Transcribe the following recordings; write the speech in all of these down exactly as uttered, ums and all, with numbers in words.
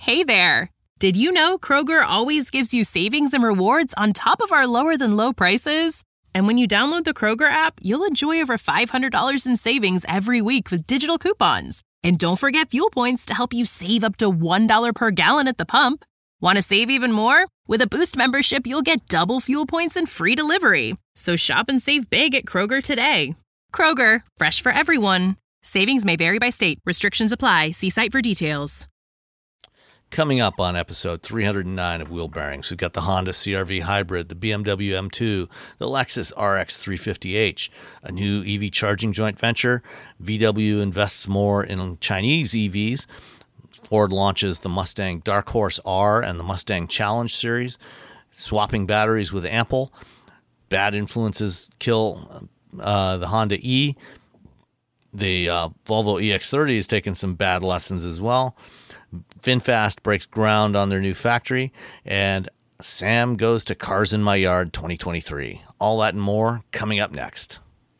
Hey there! Did you know Kroger always gives you savings and rewards on top of our lower-than-low prices? And when you download the Kroger app, you'll enjoy over five hundred dollars in savings every week with digital coupons. And don't forget fuel points to help you save up to one dollar per gallon at the pump. Want to save even more? With a Boost membership, you'll get double fuel points and free delivery. So shop and save big at Kroger today. Kroger, fresh for everyone. Savings may vary by state. Restrictions apply. See site for details. Coming up on episode three hundred nine of Wheel Bearings, we've got the Honda C R V Hybrid, the B M W M two, the Lexus R X three fifty H, a new E V charging joint venture. V W invests more in Chinese E Vs. Ford launches the Mustang Dark Horse R and the Mustang Challenge series, swapping batteries with Ample. Bad influences kill uh, the Honda E. The uh, Volvo E X thirty has taken some bad lessons as well. VinFast breaks ground on their new factory, and Sam goes to Cars in My Yard twenty twenty-three. All that and more coming up next.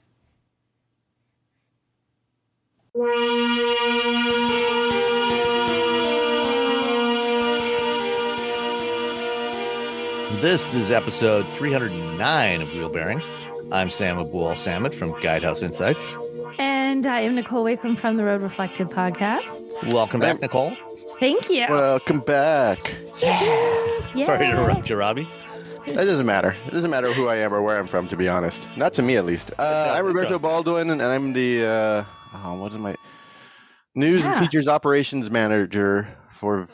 This is episode three hundred nine of Wheel Bearings. I'm Sam Abuel-Samad from Guidehouse Insights. And I am Nicole Wakeman from the Road Reflective podcast. Welcome back, Nicole. Thank you. Welcome back. Yeah. yeah. Sorry to interrupt you, Robbie. It doesn't matter. It doesn't matter who I am or where I'm from, to be honest. Not to me, at least. Uh, I'm Roberto Baldwin, and I'm the, uh, oh, what is my, News yeah. and Features Operations Manager for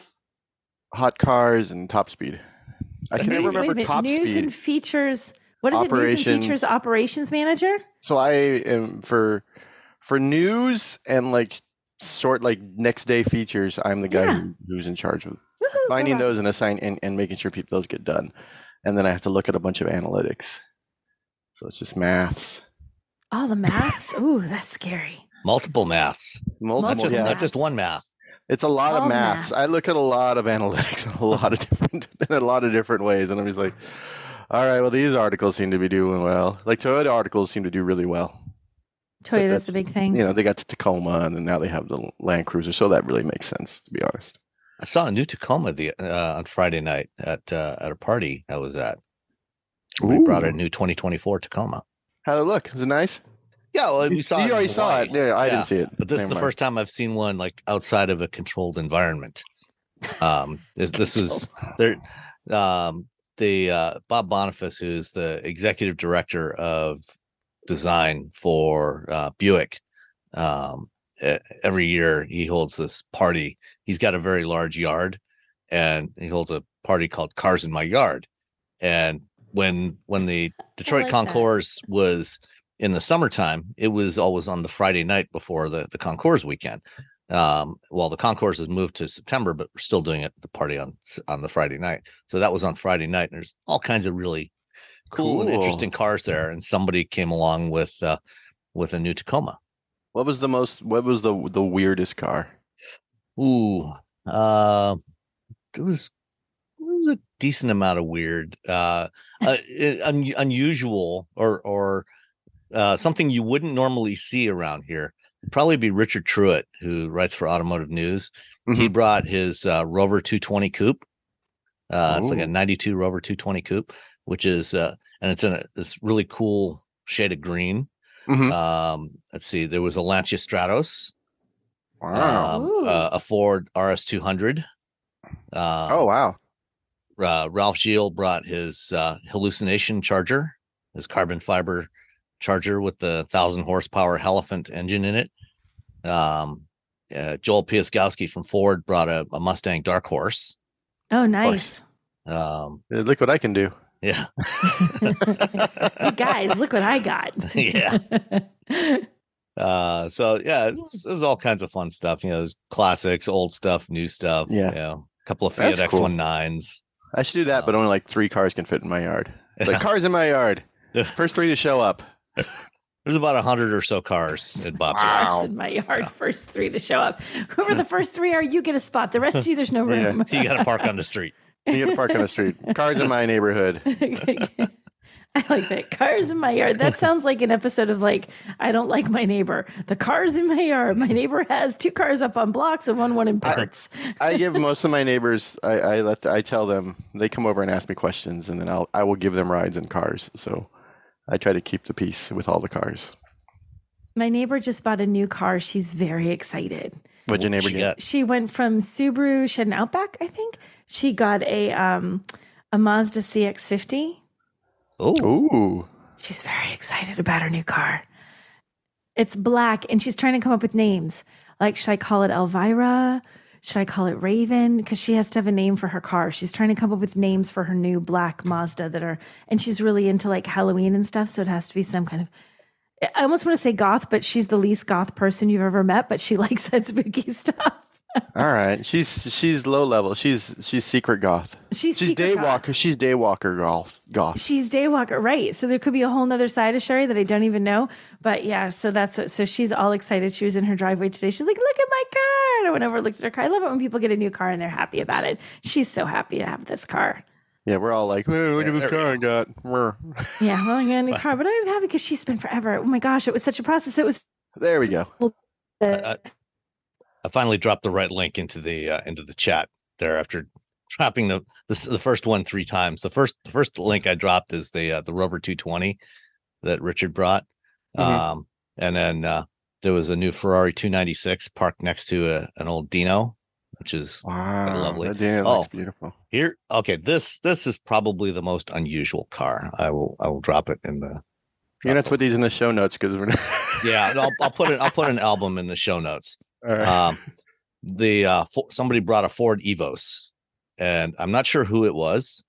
Hot Cars and Top Speed. I can never remember Wait, Top News Speed. and Features, what is Operations. it, News and Features Operations Manager? So I am, for, for news and like, sort like next day features, I'm the guy yeah. who, who's in charge of Woo-hoo, finding those and assign and, and making sure people those get done. And then I have to look at a bunch of analytics. So it's just maths. Oh, the maths? Ooh, that's scary. Multiple maths. Multiple, not, just, yeah. not just one math. It's a lot All of maths. maths. I look at a lot of analytics, a lot of different, in a lot of different ways, and I'm just like, all right, well, these articles seem to be doing well. Like Toyota articles seem to do really well. Toyota's the big thing. You know, they got the Tacoma, and then now they have the Land Cruiser, so that really makes sense, to be honest. I saw a new Tacoma the uh, on Friday night at uh, at a party I was at. We Ooh. brought a new twenty twenty-four Tacoma. How'd it look? Was it nice? Yeah, well, we saw you it. You already saw it. Yeah, I yeah. didn't see it. But this Never is the mind. first time I've seen one like outside of a controlled environment. Um, this, this was there. Um, the uh, Bob Boniface, who's the executive director of design for uh, Buick. Um, every year he holds this party. He's got a very large yard, and he holds a party called Cars in My Yard. And when when the Detroit like Concours was in the summertime, it was always on the Friday night before the, the Concours weekend. Um, well, the Concours has moved to September, but we're still doing it the party on on the Friday night. So that was on Friday night. And there's all kinds of really cool, Cool. and interesting cars there. And somebody came along with uh, with a new Tacoma. What was the most? What was the the weirdest car? Ooh, uh, it was it was a decent amount of weird, uh, uh un, unusual, or or uh, something you wouldn't normally see around here. It'd probably be Richard Truitt, who writes for Automotive News. Mm-hmm. He brought his uh, Rover two twenty Coupe. Uh, it's like a Ooh. ninety-two Rover two twenty Coupe, which is uh, and it's in a this really cool shade of green. Mm-hmm. Um, let's see, there was a Lancia Stratos. Wow. Um, Ooh. uh, a Ford R S two hundred. Uh, Oh wow. uh, Ralph Gilles brought his uh, hallucination charger, his carbon fiber charger with the thousand horsepower Elephant engine in it. Um, uh, Joel Piaskowski from Ford brought a, a Mustang Dark Horse. Oh, nice. Um, Hey, look what I can do. yeah, You guys, look what I got. yeah. Uh, so yeah, it was, it was all kinds of fun stuff. You know, there's classics, old stuff, new stuff. Yeah. You know, a couple of Fiat That's cool. X nineteens. I should do that, but only like three cars can fit in my yard. It's like cars in my yard. First three to show up. There's about a hundred or so cars at Bob's Wow. Yard. Cars in my yard, first three to show up. Whoever the first three are, you get a spot. The rest of you, there's no room. You got to park on the street. You get to park on the street. Cars in my neighborhood. I like that. Cars in my yard. That sounds like an episode of like, I don't like my neighbor. The cars in my yard. My neighbor has two cars up on blocks and one one in parts. I, I give most of my neighbors, I, I let I tell them, they come over and ask me questions, and then I'll I will give them rides in cars. So I try to keep the peace with all the cars. My neighbor just bought a new car. She's very excited. What'd your neighbor She get? got- She went from Subaru. She had an Outback, I think. She got a um a Mazda C X fifty. Oh, Ooh. She's very excited about her new car. It's black, and she's trying to come up with names. Like, should I call it Elvira? Should I call it Raven? Because she has to have a name for her car. She's trying to come up with names for her new black Mazda that are, and she's really into like Halloween and stuff. So it has to be some kind of, I almost want to say goth, but she's the least goth person you've ever met, but she likes that spooky stuff. All right. She's she's low level. She's she's secret goth. She's, She's secret goth. daywalker. She's daywalker goth. Goth. She's daywalker, right? So there could be a whole nother side of Sherry that I don't even know. But yeah, so that's what. So she's all excited. She was in her driveway today. She's like, "Look at my car!" And I went over and looked at her car. I love it when people get a new car and they're happy about it. She's so happy to have this car. Yeah, we're all like, oh, look Yeah, at this there we car I got. Mer. Yeah, well, I got a new car, but I'm happy because she's been forever. Oh my gosh, it was such a process. It was. There we go. I, I finally dropped the right link into the uh, into the chat there after dropping the the, the first one three times. The first the first link I dropped is the uh, the Rover two twenty that Richard brought, Mhm. um, and then uh, there was a new Ferrari two ninety-six parked next to a, an old Dino, which is Wow, lovely. that damn Oh. looks beautiful. here. Okay, this this is probably the most unusual car. I will I will drop it in the. You're gonna have to put these in the show notes because we're not. Yeah, and I'll I'll put it I'll put an album in the show notes. All right. Um, the uh, Fo- somebody brought a Ford Evos, and I'm not sure who it was.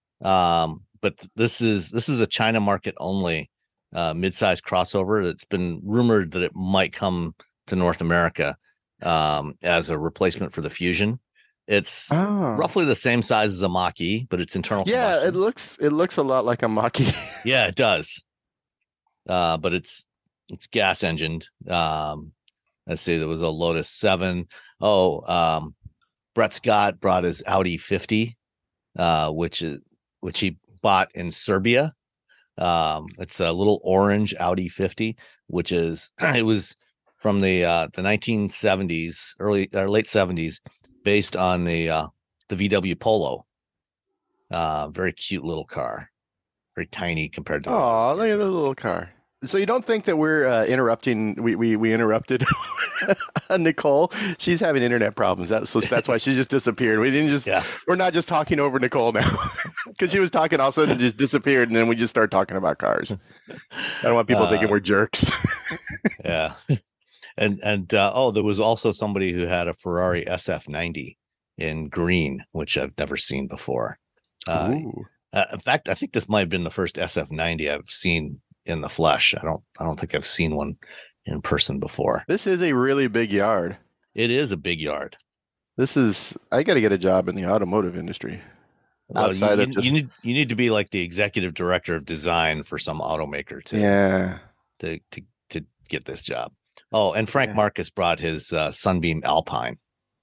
Um, but th- this is this is a China market only uh, mid-size crossover that's been rumored that it might come to North America um, as a replacement for the Fusion. It's oh. roughly the same size as a Mach-E, but it's internal Yeah, combustion. it looks it looks a lot like a Mach-E. Yeah, it does. Uh, but it's it's gas engined. Um, let's see, there was a Lotus seven. Oh, um, Brett Scott brought his Audi fifty, uh, which is which he bought in Serbia. Um, it's a little orange Audi fifty, which is it was from the uh, the nineteen seventies, early or late seventies, based on the uh, the V W Polo. Uh, very cute little car. Very tiny compared to. the Oh, other look at cars. the little car. So you don't think that we're uh, interrupting? We we we interrupted Nicole. She's having internet problems. That, so that's why she just disappeared. We didn't just. Yeah. We're not just talking over Nicole now because she was talking all of a sudden just disappeared, and then we just start talking about cars. I don't want people Uh, thinking we're jerks. Yeah. And and uh, oh, there was also somebody who had a Ferrari S F ninety in green, which I've never seen before. Uh, Ooh. uh, in fact, I think this might have been the first S F ninety I've seen in the flesh. I don't I don't think I've seen one in person before. This is a really big yard. It is a big yard. This is. I got to get a job in the automotive industry. Well, Outside you, of you, just- you need you need to be like the executive director of design for some automaker to Yeah. to to to get this job. Oh, and Frank Yeah. Marcus brought his uh, Sunbeam Alpine,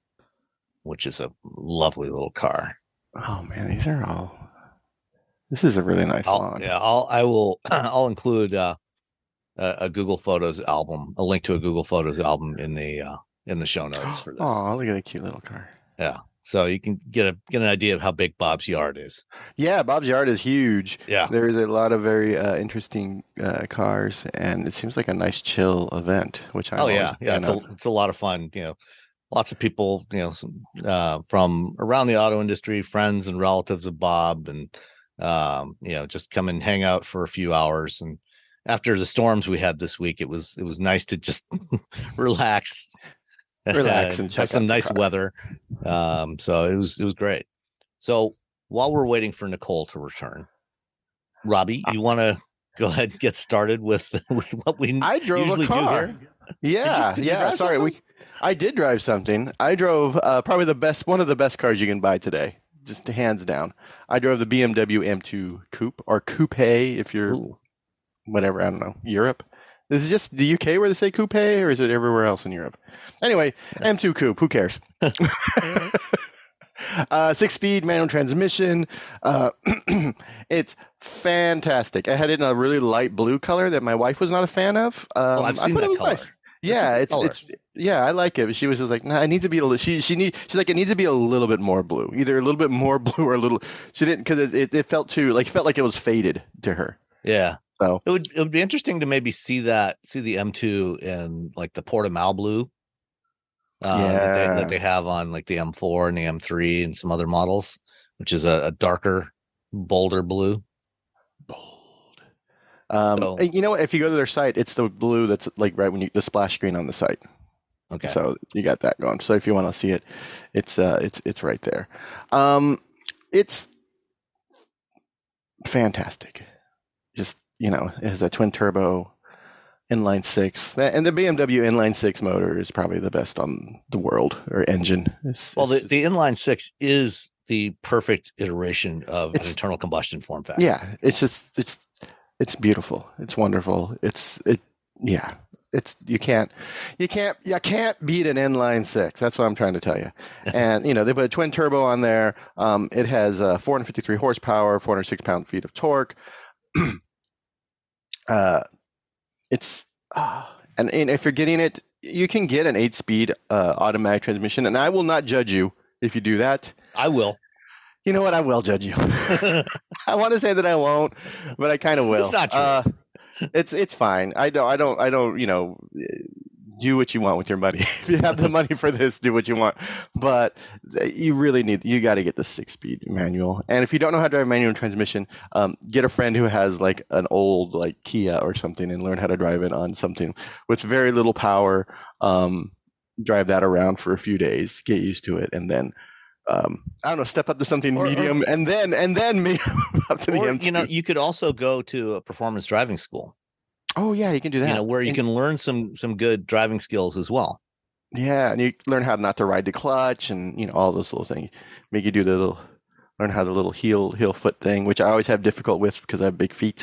which is a lovely little car. Oh man, these are all. This is a really nice I'll, lawn. yeah, I'll I will I'll include uh, a, a Google Photos album, a link to a Google Photos album in the uh, in the show notes for this. Oh, look at that cute little car. Yeah, so you can get a get an idea of how big Bob's yard is. Yeah, Bob's yard is huge. Yeah, There's a lot of very uh, interesting uh, cars, and it seems like a nice chill event. Which I'm oh always yeah, yeah, fan it's a of. it's a lot of fun. You know, lots of people, you know, some, uh, from around the auto industry, friends and relatives of Bob, and um, you know, just come and hang out for a few hours. And after the storms we had this week, it was it was nice to just relax, Relax and check have some out the nice car. weather. Um, so it was it was great. So while we're waiting for Nicole to return, Robbie, Ah. you want to go ahead and get started with, with what we I drove usually a car. do here? Yeah, did you yeah. drive Sorry, something? we. I did drive something. I drove uh, probably the best, one of the best cars you can buy today, just hands down. I drove the B M W M two Coupe or Coupe if you're Ooh. whatever. I don't know, Europe. This is just the U K where they say coupe, or is it everywhere else in Europe? Anyway, M two Coupe. Who cares? Uh, six-speed manual transmission. Uh, it's fantastic. I had it in a really light blue color that my wife was not a fan of. Um, oh, I've I seen thought that it was color. nice. Yeah, it's color. it's yeah, I like it. But she was just like, nah, it needs to be a little. She she need she's like, it needs to be a little bit more blue, either a little bit more blue or a little. She didn't because it, it, it felt too like it felt like it was faded to her. Yeah. So it would it would be interesting to maybe see that see the M two in like the Portimao blue. Uh, yeah. that, they, that they have on like the M four and the M three and some other models, which is a, a darker, bolder blue. Bold. Um, So- and you know what? If you go to their site, it's the blue that's like right when you the splash screen on the site. Okay. So you got that going. So if you want to see it, it's uh it's it's right there. Um, it's fantastic. Just you know, it has a twin turbo inline six, and the B M W inline six motor is probably the best on the world, or engine. It's, well, the, it's, the inline six is the perfect iteration of an It's- internal combustion form factor. yeah, it's just it's it's beautiful. It's wonderful. It's it yeah. It's you can't you can't you can't beat an inline six. That's what I'm trying to tell you. And you know they put a twin turbo on there. Um, it has uh, four hundred fifty-three horsepower, four hundred six pound-feet of torque. uh, it's uh, and, and if you're getting it, you can get an eight-speed uh, automatic transmission. And I will not judge you if you do that. I will. You know what? I will judge you. I want to say that I won't, but I kind of will. It's not true. Uh, it's it's fine. I don't I don't I don't you know do what you want with your money. If you have the money for this, do what you want. But you really need you got to get the six-speed manual. And if you don't know how to drive a manual transmission, um, get a friend who has like an old like Kia or something and learn how to drive it on something with very little power. Um, drive that around for a few days, get used to it, and then. Um, I don't know, step up to something Or- or- medium, and then and then maybe up to the Or, M two. you know, you could also go to a performance driving school. Oh yeah, you can do that. You know, where you And- can learn some some good driving skills as well. Yeah, and you learn how not to ride the clutch, and you know all those little things. Make you do the little, learn how the little heel heel foot thing, which I always have difficult with because I have big feet.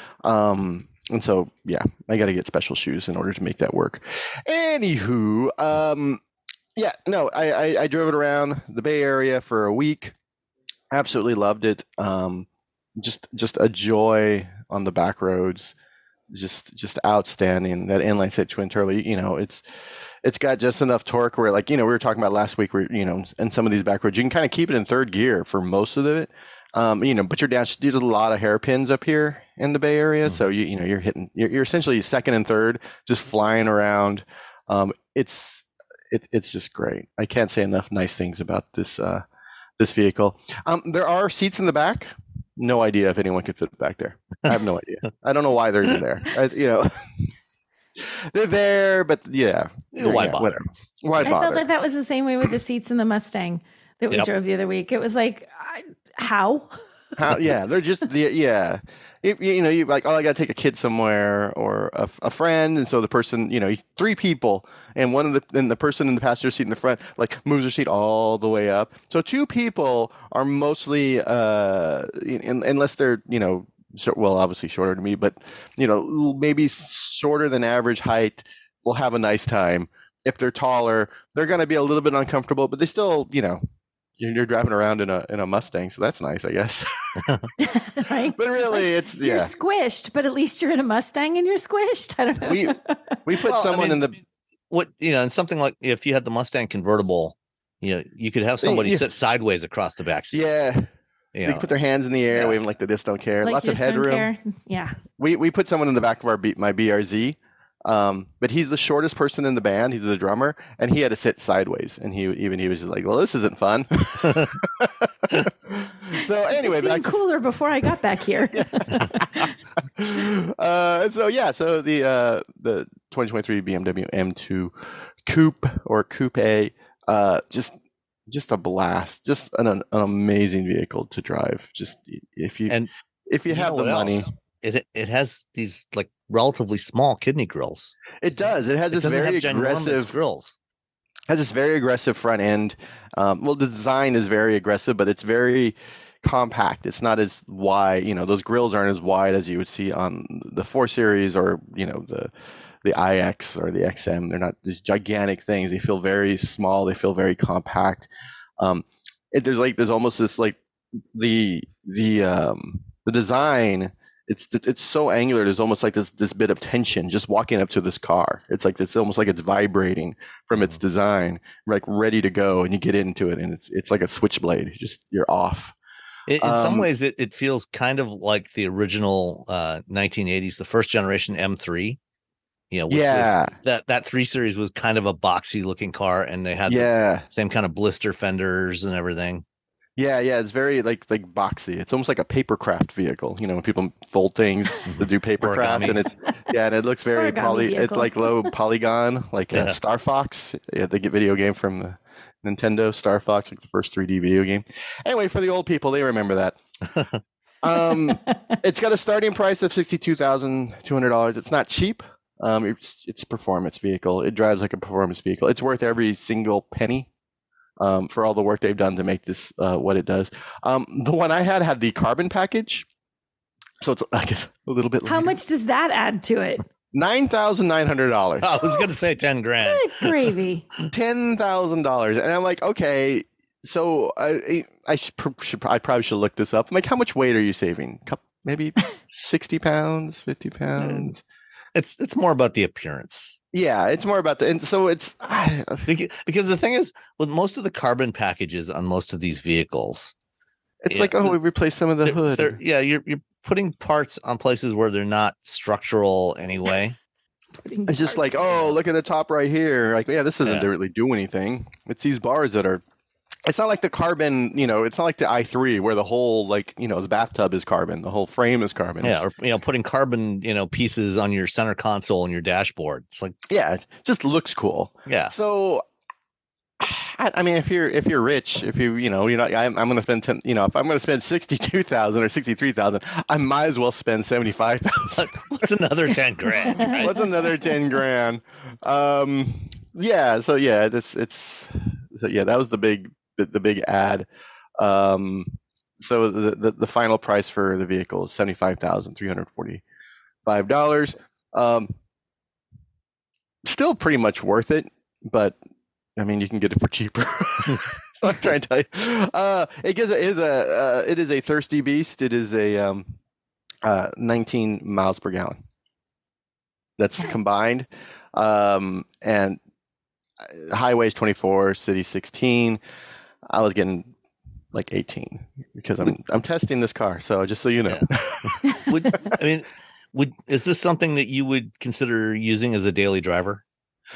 Um, and so yeah, I got to get special shoes in order to make that work. Anywho, um, yeah, no, I, I I drove it around the Bay Area for a week. Absolutely loved it. Um, just just a joy on the back roads. Just just outstanding. That inline six twin turbo, you know, it's it's got just enough torque where, like, you know, we were talking about last week where, you know, in some of these back roads, you can kind of keep it in third gear for most of it. Um, you know, but you're down, there's a lot of hairpins up here in the Bay Area. Mhm. So, you you know, you're hitting, you're, you're essentially second and third, just flying around. Um, it's, it, it's just great. I can't say enough nice things about this, uh, this vehicle. Um, there are seats in the back. No idea if anyone could fit back there. I have no idea. I don't know why they're even there. I, you know, they're there, but yeah. Yeah, why yeah, bother? whatever. Why I bother? felt like that was the same way with the seats in the Mustang that we Yep. drove the other week. It was like, I, how? How, yeah, they're just the yeah. If, you know, you like, oh, I got to take a kid somewhere or a, a friend, and so the person, you know, three people, and one of the and the person in the passenger seat in the front like moves their seat all the way up. So two people are mostly, uh, in, unless they're, you know, so, well, obviously shorter than me, but you know, maybe shorter than average height, will have a nice time. If they're taller, they're going to be a little bit uncomfortable, but they still, you know. You're you're driving around in a in a Mustang, so that's nice, I guess. Right? But really, it's You're yeah. squished, but at least you're in a Mustang and you're squished. I don't know. We we put Well, I someone mean, in the What, you know, and something like if you had the Mustang convertible, you know, you could have somebody Yeah. sit sideways across the back seat. yeah. You They know. can put their hands in the air, Yeah. waving like they just don't care. Like Lots you of just don't headroom. care. Yeah. We we put someone in the back of our B, my B R Z, um, but he's the shortest person in the band. He's the drummer, and he had to sit sideways. And he even he was just like, "Well, this isn't fun." So anyway, it back seemed to cooler before I got back here. uh, so yeah, so the uh, the twenty twenty-three B M W M two Coupe or Coupe A, uh, just just a blast, just an, an amazing vehicle to drive. Just if you And if you, you have know the what money, else? It it has these like relatively small kidney grills. it does. It has It this doesn't very have ginormous aggressive grills. has this very aggressive front end. Um, well, the design is very aggressive, but it's very compact. It's not as wide. You know, those grills aren't as wide as you would see on the four series or you know the the I X or the X M. They're not these gigantic things. They feel very small. They feel very compact. Um, it, there's like there's almost this like the the um the design. It's it's so angular. There's almost like this this bit of tension just walking up to this car. It's like it's almost like it's vibrating from mm-hmm. its design, like ready to go. And you get into it, and it's it's like a switchblade. You just you're off. In, in um, some ways, it, it feels kind of like the original uh, nineteen eighties, the first generation M three. You know, which yeah, was, that that three series was kind of a boxy looking car, and they had yeah. the same kind of blister fenders and everything. Yeah, yeah, it's very like like boxy. It's almost like a papercraft vehicle. You know, when people fold things to do papercraft, and it's yeah, and it looks very poly. Vehicle. It's like low polygon, like yeah. uh, Star Fox. Yeah, the video game from the Nintendo, Star Fox, like the first three D video game. Anyway, for the old people, they remember that. um, it's got a starting price of sixty-two thousand two hundred dollars. It's not cheap. Um, it's it's a performance vehicle. It drives like a performance vehicle. It's worth every single penny. Um, for all the work they've done to make this uh, what it does. Um, the one I had had the carbon package, so it's I guess a little bit. How later. Much does that add to it? Nine thousand nine hundred dollars. I was going to say ten grand. Good gravy. Ten thousand dollars, and I'm like, okay, so I I should, should I probably should look this up. I'm like, how much weight are you saving? Maybe sixty pounds, fifty pounds. It's it's more about the appearance. Yeah, it's more about the, and so it's I, because, because the thing is, with most of the carbon packages on most of these vehicles, it's like, know, oh, we replaced some of the they're, hood. They're, yeah, you're you're putting parts on places where they're not structural anyway. It's just like, oh, look at the top right here. Like, yeah, this doesn't yeah. really do anything. It's these bars that are. It's not like the carbon, you know, it's not like the i three where the whole, like, you know, the bathtub is carbon. The whole frame is carbon. Yeah, or, you know, putting carbon, you know, pieces on your center console and your dashboard. It's like. Yeah, it just looks cool. Yeah. So, I, I mean, if you're if you're rich, if you, you know, you're not, I'm, I'm going to spend ten, you know, if I'm going to spend sixty-two thousand or sixty-three thousand, I might as well spend seventy-five thousand. What's another ten grand? Right? What's another ten grand? Um, yeah. So, yeah, it's, it's, so, yeah, that was the big. The big ad. Um, so the, the the final price for the vehicle is seventy-five thousand three hundred forty-five dollars. Um, still pretty much worth it, but I mean you can get it for cheaper. So I'm trying to tell you, uh, it gives it is a uh, it is a thirsty beast. It is a um, uh, nineteen miles per gallon. That's combined, um, and highways twenty-four, city sixteen. I was getting like eighteen because I'm I'm testing this car. So just so you know, yeah. would, I mean, would is this something that you would consider using as a daily driver?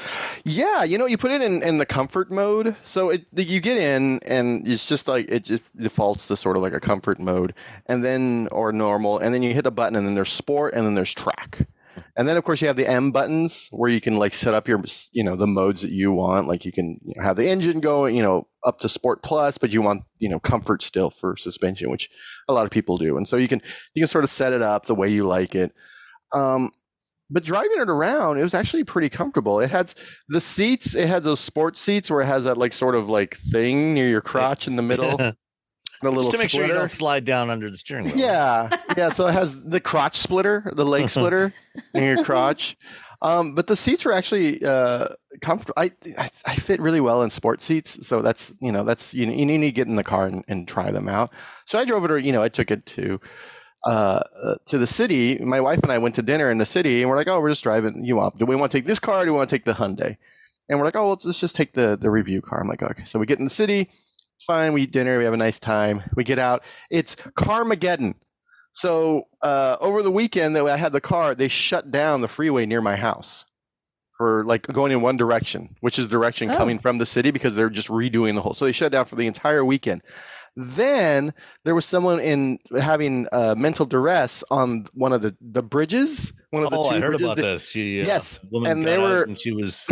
Yeah, you know, you put it in, in the comfort mode. So it you get in and it's just like it just defaults to sort of like a comfort mode, and then or normal, and then you hit a button, and then there's sport, and then there's track. And then, of course, you have the M buttons where you can like set up your, you know, the modes that you want. Like you can you know, have the engine going, you know, up to Sport Plus, but you want, you know, comfort still for suspension, which a lot of people do. And so you can you can sort of set it up the way you like it. Um, but driving it around, it was actually pretty comfortable. It had the seats. It had those sports seats where it has that like sort of like thing near your crotch in the middle. The little Just to make splitter. sure you don't slide down under the steering wheel. Yeah, yeah. So it has the crotch splitter, the leg splitter in your crotch. Um, but the seats were actually uh, comfortable. I, I I fit really well in sport seats, so that's you know that's you you need to get in the car and, and try them out. So I drove it, or you know I took it to uh, to the city. My wife and I went to dinner in the city, and we're like, oh, we're just driving. You want? Do we want to take this car? Or do we want to take the Hyundai? And we're like, oh, let's, let's just take the the review car. I'm like, okay. So we get in the city. Fine, we eat dinner, we have a nice time, we get out. It's Carmageddon. So uh, over the weekend that I had the car, they shut down the freeway near my house for like going in one direction, which is direction oh. coming from the city because they're just redoing the whole. So they shut down for the entire weekend. Then there was someone in having uh, mental duress on one of the, the bridges. One of the oh, two I heard bridges about that, this. She, uh, yes, woman and got they were. And she was.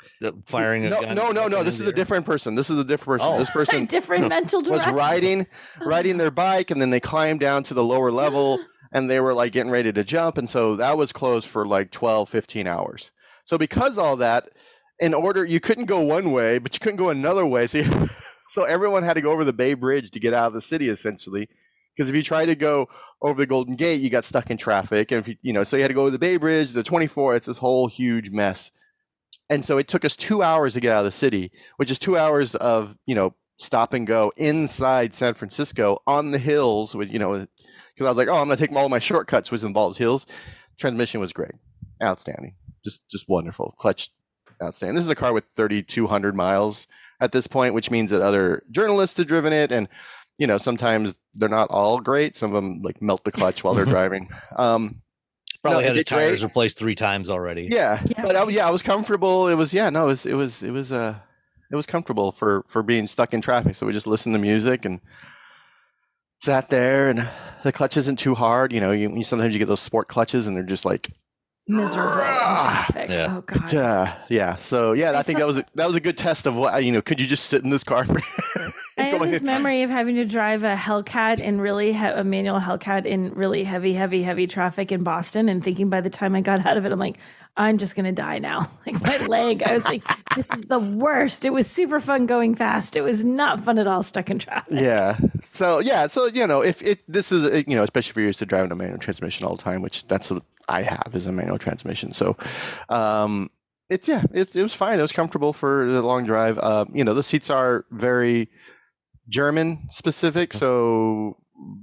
Firing a no, gun no, no, no. This is a different person. This is a different person. Oh. This person different mental was riding, riding their bike, and then they climbed down to the lower level, and they were like getting ready to jump, and so that was closed for like twelve, fifteen hours. So because all that, in order, you couldn't go one way, but you couldn't go another way. So, you, so everyone had to go over the Bay Bridge to get out of the city, essentially. Because if you try to go over the Golden Gate, you got stuck in traffic, and if you, you know, so you had to go to the Bay Bridge, the twenty-four. It's this whole huge mess. And so it took us two hours to get out of the city, which is two hours of, you know, stop and go inside San Francisco on the hills with, you know, because I was like, oh, I'm going to take all my shortcuts, which involves hills. Transmission was great. Outstanding. Just just wonderful. Clutch, outstanding. This is a car with thirty-two hundred miles at this point, which means that other journalists have driven it. And, you know, sometimes they're not all great. Some of them like melt the clutch while they're driving. Um, Probably no, had his tires great. replaced three times already. Yeah. Yeah, but I, right. yeah, I was comfortable. It was, yeah, no, it was, it was, it was, uh, it was comfortable for, for being stuck in traffic. So we just listened to music and sat there, and the clutch isn't too hard. You know, you, you sometimes you get those sport clutches and they're just like Miserable in traffic. Yeah. Oh god. uh, yeah. So yeah, I I think saw- that was a, that was a good test of what, you know, could you just sit in this car for I have going- this memory of having to drive a Hellcat in really he- a manual Hellcat in really heavy, heavy, heavy traffic in Boston, and thinking by the time I got out of it, I'm like, I'm just gonna die now. Like my leg, I was like, this is the worst. It was super fun going fast. It was not fun at all stuck in traffic. Yeah. So yeah. So you know, if it this is you know, especially if you're used to driving a manual transmission all the time, which that's what I have is a manual transmission. So, um, it's yeah, it it was fine. It was comfortable for the long drive. Uh, you know, the seats are very German specific, so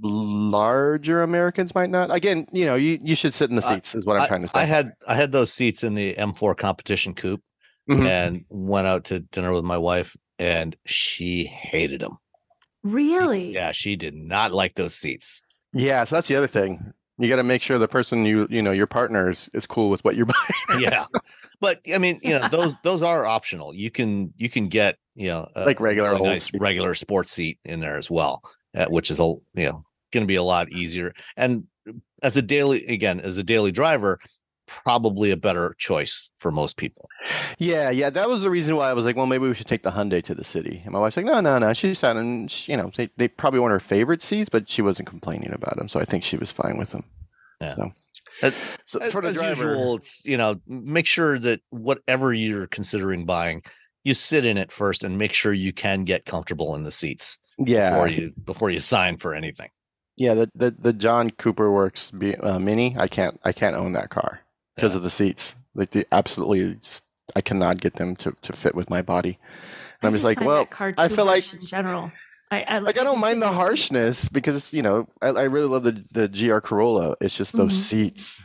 larger Americans might not. Again, you know, you, you should sit in the seats. Is what I'm I, trying to say. I had I had those seats in the M four competition coupe, Mhm. and went out to dinner with my wife, and she hated them. Really? Yeah, she did not like those seats. Yeah. So that's the other thing. You got to make sure the person you you know your partner is, is cool with what you're buying. Yeah, but I mean, you know, those those are optional. You can you can get you know a Like regular really old nice seat. regular sports seat in there as well, uh, which is a you know going to be a lot easier. And as a daily again as a daily driver, probably a better choice for most people. Yeah, yeah, that was the reason why I was like, well, maybe we should take the Hyundai to the city. And my wife's like, no, no, no. She sat and she, you know, they, they probably weren't her favorite seats, but she wasn't complaining about them, so I think she was fine with them. Yeah. So, As- so As, for the as driver, usual, it's you know make sure that whatever you're considering buying, you sit in it first and make sure you can get comfortable in the seats yeah, before you before you sign for anything. yeah, the, the the John Cooper Works B, uh, Mini, I can't I can't own that car because Yeah. of the seats. Like they absolutely, just, I cannot get them to, to fit with my body. And I'm just like, find well, that car I too feel like harsh in general. I, I like I don't mind the harshness because you know I, I really love the the G R Corolla. It's just those Mhm. seats.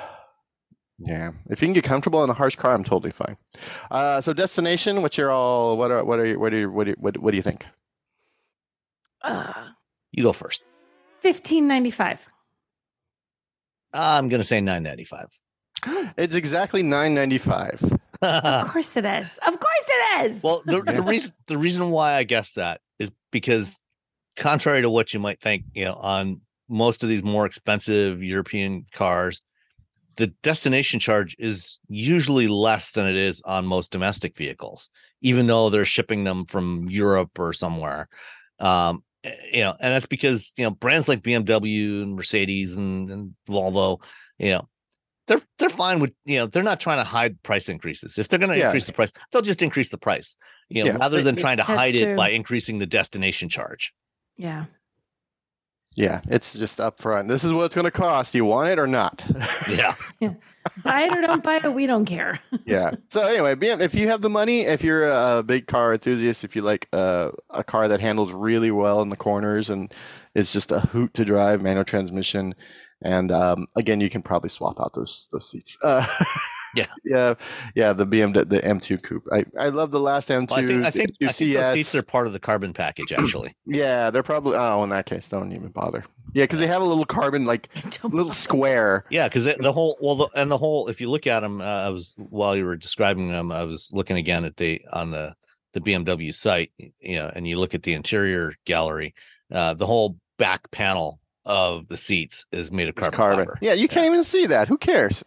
Yeah, if you can get comfortable in a harsh car, I'm totally fine. Uh, so destination, what you're all, what are, what are you, what are you, what do you, what, what do you think? Uh, You go first. fifteen ninety-five. I'm gonna say nine ninety five. It's exactly nine ninety-five. Of course it is. Of course it is. Well, the, the reason the reason why I guess that is because, contrary to what you might think, you know, on most of these more expensive European cars, the destination charge is usually less than it is on most domestic vehicles, even though they're shipping them from Europe or somewhere. Um, you know, and that's because you know brands like B M W and Mercedes and, and Volvo, you know. They're they're fine with you know they're not trying to hide price increases. If they're going to Yeah. increase the price, they'll just increase the price. You know, Yeah. rather than It- trying to That's hide it true. by increasing the destination charge. yeah. Yeah, it's just up front. This is what it's going to cost. You want it or not? Yeah, Buy it or don't buy it. We don't care. Yeah. So anyway, B M, if you have the money, if you're a big car enthusiast, if you like uh, a car that handles really well in the corners and is just a hoot to drive, manual transmission, and um, again, you can probably swap out those those seats. Uh, Yeah. yeah, yeah. The B M, W, the M two Coupe. I, I love the last M two. well, I think I the think, M two I think those C S. seats are part of the carbon package. Actually, Yeah, they're probably. Oh, in that case, don't even bother. Yeah, because they have a little carbon, like Don't little bother. square. yeah, because the whole well, the, and the whole. If you look at them, uh, I was while you were describing them, I was looking again at the on the the B M W site, you know, and you look at the interior gallery, uh, the whole back panel of the seats is made of It's carbon, carbon. fiber. Yeah, you can't even see that. Who cares?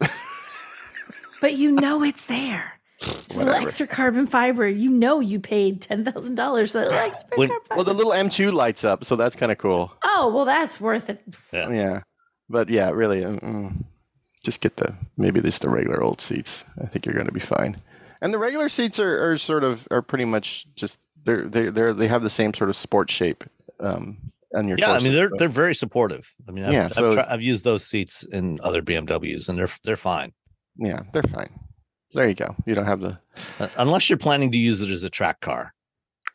But you know it's there. Just a little Whatever. extra carbon fiber. You know you paid ten thousand dollars for that little extra When- carbon fiber. Well, the little M two lights up, so that's kind of cool. Oh, well, that's worth it. Yeah. Yeah, but yeah, really, mm, mm, just get the maybe just the regular old seats. I think you're going to be fine. And the regular seats are, are sort of are pretty much just they're they they're they have the same sort of sport shape. Um, on your Yeah, I mean torso, they're so- they're very supportive. I mean, I've, Yeah, I've, so- tri- I've used those seats in other B M Ws, and they're they're fine. yeah, they're fine. There you go. You don't have the Uh, unless you're planning to use it as a track car.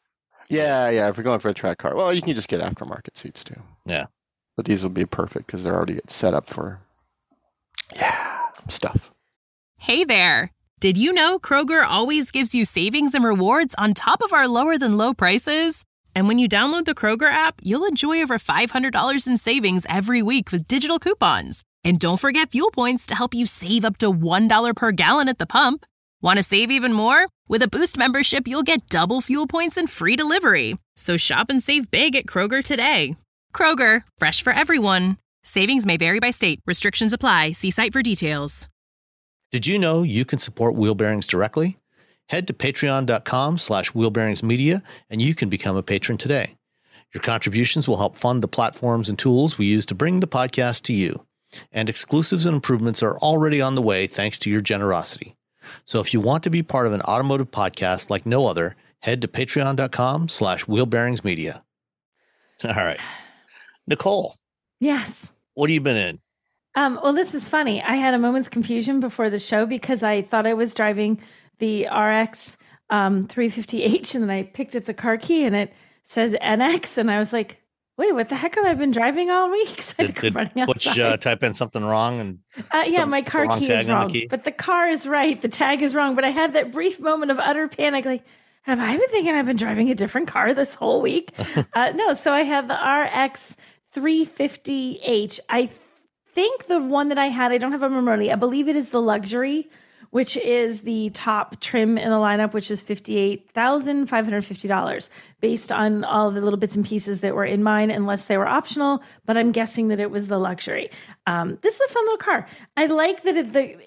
Yeah, yeah. If you're going for a track car, well, you can just get aftermarket seats too. Yeah. But these will be perfect because they're already set up for, yeah, stuff. Hey there. Did you know Kroger always gives you savings and rewards on top of our lower than low prices? And when you download the Kroger app, you'll enjoy over five hundred dollars in savings every week with digital coupons. And don't forget fuel points to help you save up to one dollar per gallon at the pump. Want to save even more? With a Boost membership, you'll get double fuel points and free delivery. So shop and save big at Kroger today. Kroger, fresh for everyone. Savings may vary by state. Restrictions apply. See site for details. Did you know you can support Wheel Bearings directly? Head to patreon.com slash wheelbearingsmedia and you can become a patron today. Your contributions will help fund the platforms and tools we use to bring the podcast to you. And exclusives and improvements are already on the way thanks to your generosity. So if you want to be part of an automotive podcast like no other, head to patreon.com slash wheelbearingsmedia. All right. Nicole. Yes. What have you been in? Um, well, this is funny. I had a moment's confusion before the show because I thought I was driving the R X um, three fifty H and then I picked up the car key and it says N X and I was like, wait, what the heck have I been driving all week? So I had Did, to go running did Butch uh, type in something wrong? And uh, yeah, some, my car key is wrong, key? But the car is right. The tag is wrong. But I had that brief moment of utter panic, like, have I been thinking I've been driving a different car this whole week? uh, no, so I have the R X three fifty H. I think the one that I had, I don't have a memory. I believe it is the luxury, which is the top trim in the lineup, which is fifty-eight thousand five hundred fifty dollars based on all the little bits and pieces that were in mine, unless they were optional. But I'm guessing that it was the luxury. Um, this is a fun little car. I like that it, the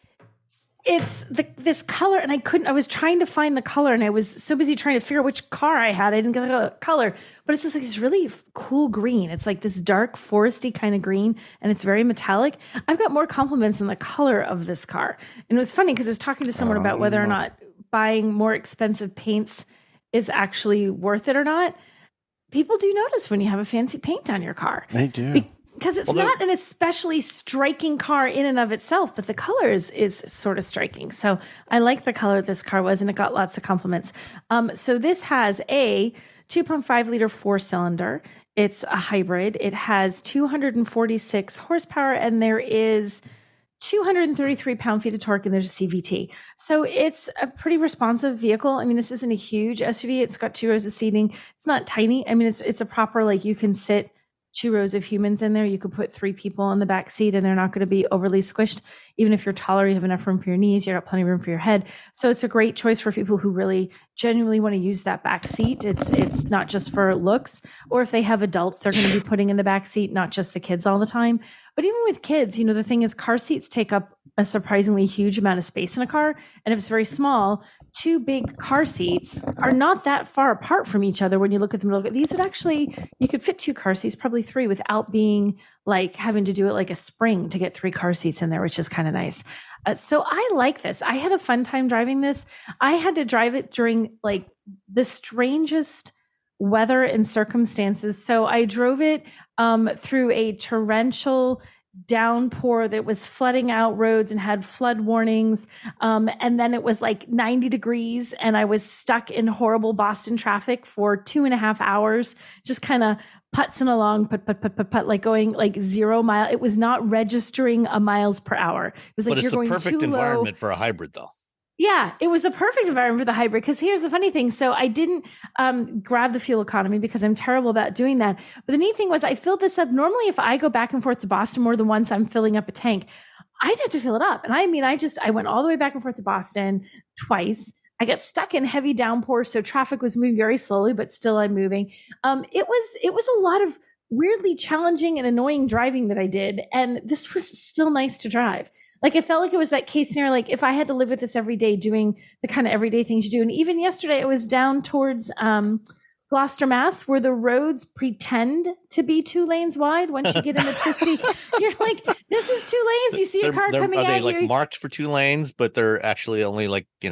it's the this color, and I couldn't. I was trying to find the color, and I was so busy trying to figure out which car I had. I didn't get a color, but it's just like this really cool green. It's like this dark foresty kind of green, and it's very metallic. I've got more compliments on the color of this car, and it was funny because I was talking to someone about whether or not buying more expensive paints is actually worth it or not. People do notice when you have a fancy paint on your car. They do. Be- Because it's Although, not an especially striking car in and of itself, but the color is, is sort of striking. So I like the color this car was, and it got lots of compliments. Um, so this has a two point five liter four cylinder. It's a hybrid. It has two hundred forty-six horsepower, and there is two hundred thirty-three pound-feet of torque, and there's a C V T. So it's a pretty responsive vehicle. I mean, this isn't a huge S U V. It's got two rows of seating. It's not tiny. I mean, it's it's a proper, like, you can sit two rows of humans in there. You could put three people in the back seat and they're not going to be overly squished. Even if you're taller, you have enough room for your knees. You got plenty of room for your head. So it's a great choice for people who really genuinely want to use that back seat. It's it's not just for looks, or if they have adults, they're going to be putting in the back seat, not just the kids all the time. But even with kids, you know, the thing is, car seats take up a surprisingly huge amount of space in a car. And if it's very small, two big car seats are not that far apart from each other when you look at them. These would actually, you could fit two car seats, probably three, without being like having to do it like a spring to get three car seats in there, which is kind of nice. Uh, so I like this. I had a fun time driving this. I had to drive it during like the strangest weather and circumstances. So I drove it um, through a torrential downpour that was flooding out roads and had flood warnings. Um, and then it was like ninety degrees and I was stuck in horrible Boston traffic for two and a half hours, just kind of putzing along, put, put, put, put, put, like going like zero mile. It was not registering a miles per hour. It was like, but it's you're the going perfect too environment low. For a hybrid though. Yeah, it was a perfect environment for the hybrid, because here's the funny thing. So I didn't um, grab the fuel economy because I'm terrible about doing that. But the neat thing was I filled this up. Normally, if I go back and forth to Boston more than once, I'm filling up a tank. I'd have to fill it up. And I mean, I just, I went all the way back and forth to Boston twice. I got stuck in heavy downpour. So traffic was moving very slowly, but still I'm moving. Um, it was, it was a lot of weirdly challenging and annoying driving that I did. And this was still nice to drive. Like, it felt like it was that case scenario, like if I had to live with this every day, doing the kind of everyday things you do. And even yesterday, I was down towards um, Gloucester, Mass, where the roads pretend to be two lanes wide. Once you get in the twisty, you're like, this is two lanes. You see a car they're, coming are at they you. Like marked for two lanes, but they're actually only like, you know,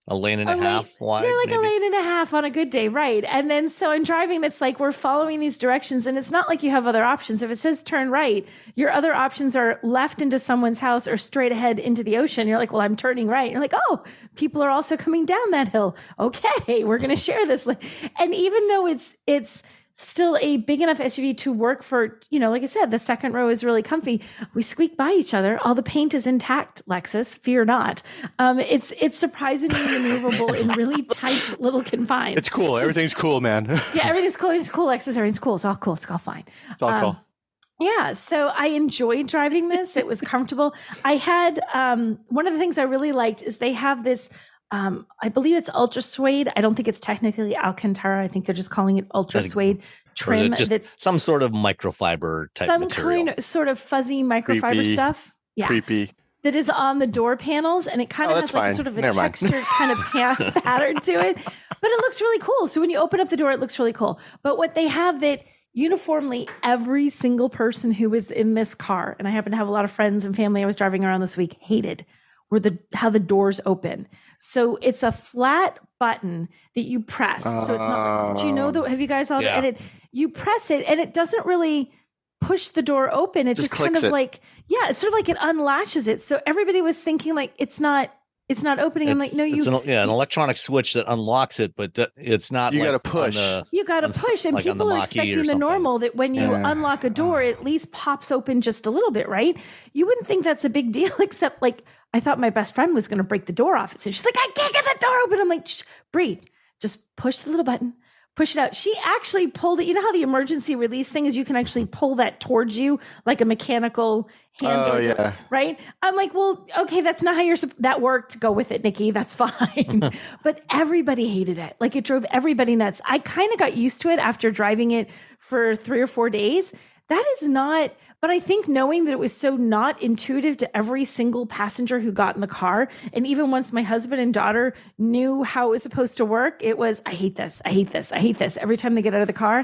A lane and a, a half lane, wide? They're like maybe? a lane and a half on a good day, right? And then so I'm driving, and it's like we're following these directions, and it's not like you have other options. If it says turn right, your other options are left into someone's house or straight ahead into the ocean. You're like, well, I'm turning right. You're like, oh, people are also coming down that hill. Okay, we're going to share this. And even though it's it's still a big enough S U V to work for, you know, like I said, the second row is really comfy. We squeak by each other. All the paint is intact, Lexus. Fear not. Um, it's it's surprisingly maneuverable in really tight little confines. It's cool. So, everything's cool, man. yeah, everything's cool. It's cool, Lexus. Everything's cool. It's all cool. It's all fine. It's all um, cool. Yeah, so I enjoyed driving this. It was comfortable. I had um, one of the things I really liked is they have this. Um, I believe it's ultra suede. I don't think it's technically Alcantara. I think they're just calling it ultra suede trim. Just that's some sort of microfiber type some material. kind of sort of fuzzy microfiber Creepy. stuff. Yeah, Creepy. that is on the door panels, and it kind Oh, of that's has like fine. a sort of a Never mind. textured kind of pa- pattern to it. But it looks really cool. So when you open up the door, it looks really cool. But what they have that uniformly every single person who was in this car, and I happen to have a lot of friends and family I was driving around this week, hated were the how the doors open. So it's a flat button that you press. So it's not. Do you know the? Have you guys all? Yeah. And it you press it, and it doesn't really push the door open. It Just just, kind clicks of it. like yeah, it's sort of like it unlatches it. So everybody was thinking like it's not. It's not opening. I'm like, It's- no, you. it's an, yeah, an electronic switch that unlocks it, but th- it's not. You like gotta on push. the- You got to on s- push, and like on the people are Mach-E or expecting the something. normal that when you Yeah. unlock a door, it at least pops open just a little bit, right? You wouldn't think that's a big deal, except like I thought my best friend was going to break the door off. So she's like, I can't get the door open. I'm like, Shh, breathe, just push the little button, push it out. She actually pulled it. You know how the emergency release thing is? You can actually pull that towards you like a mechanical hand. Oh, or- yeah. Right? I'm like, well, okay, that's not how you're. supp- That worked. Go with it, Nikki. That's fine. But everybody hated it. Like it drove everybody nuts. I kind of got used to it after driving it for three or four days. That is not. But I think knowing that it was so not intuitive to every single passenger who got in the car, and even once my husband and daughter knew how it was supposed to work, it was, I hate this, I hate this, I hate this. Every time they get out of the car,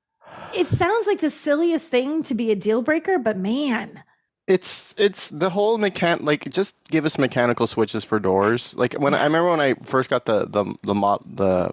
it sounds like the silliest thing to be a deal breaker, but man. It's it's the whole mechan like just give us mechanical switches for doors. Like when I remember when I first got the the the mod the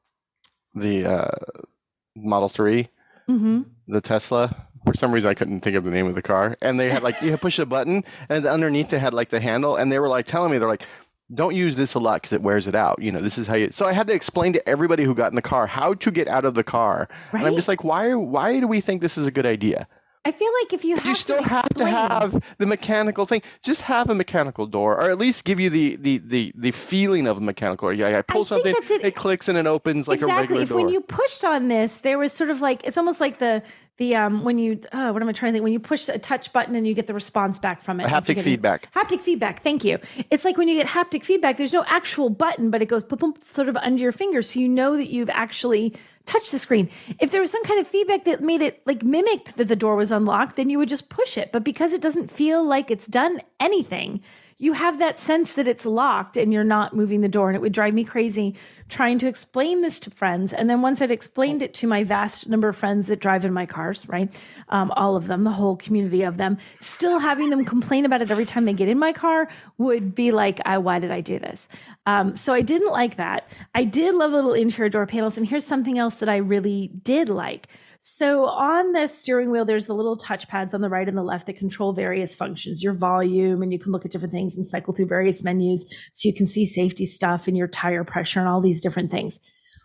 the uh, Model three, Mm-hmm. the Tesla. For some reason, I couldn't think of the name of the car, and they had like you push a button, and underneath they had like the handle, and they were like telling me they're like, don't use this a lot because it wears it out. You know, this is how you. So I had to explain to everybody who got in the car how to get out of the car, and I'm Right? just like, why why do we think this is a good idea? I feel like if you have You still to have to explain- have the mechanical thing. Just have a mechanical door, or at least give you the the the, the feeling of a mechanical door. Yeah, I pull I think something, that's it. it clicks and it opens like exactly. a regular If door. when you pushed on this, there was sort of like it's almost like the the um when you oh, what am I trying to think? When you push a touch button and you get the response back from it. A I'm haptic forgetting- feedback. Haptic feedback. Thank you. It's like when you get haptic feedback. There's no actual button, but it goes boom, boom, sort of under your finger, so you know that you've actually touched the screen. If there was some kind of feedback that made it like mimicked that the door was unlocked, then you would just push it. But because it doesn't feel like it's done anything, you have that sense that it's locked and you're not moving the door. And it would drive me crazy trying to explain this to friends. And then once I'd explained it to my vast number of friends that drive in my cars, right? Um, all of them, the whole community of them, still having them complain about it every time they get in my car would be like, I, why did I do this? Um, so I didn't like that. I did love the little interior door panels. And here's something else that I really did like. So on the steering wheel, there's the little touch pads on the right and the left that control various functions, your volume, and you can look at different things and cycle through various menus so you can see safety stuff and your tire pressure and all these different things.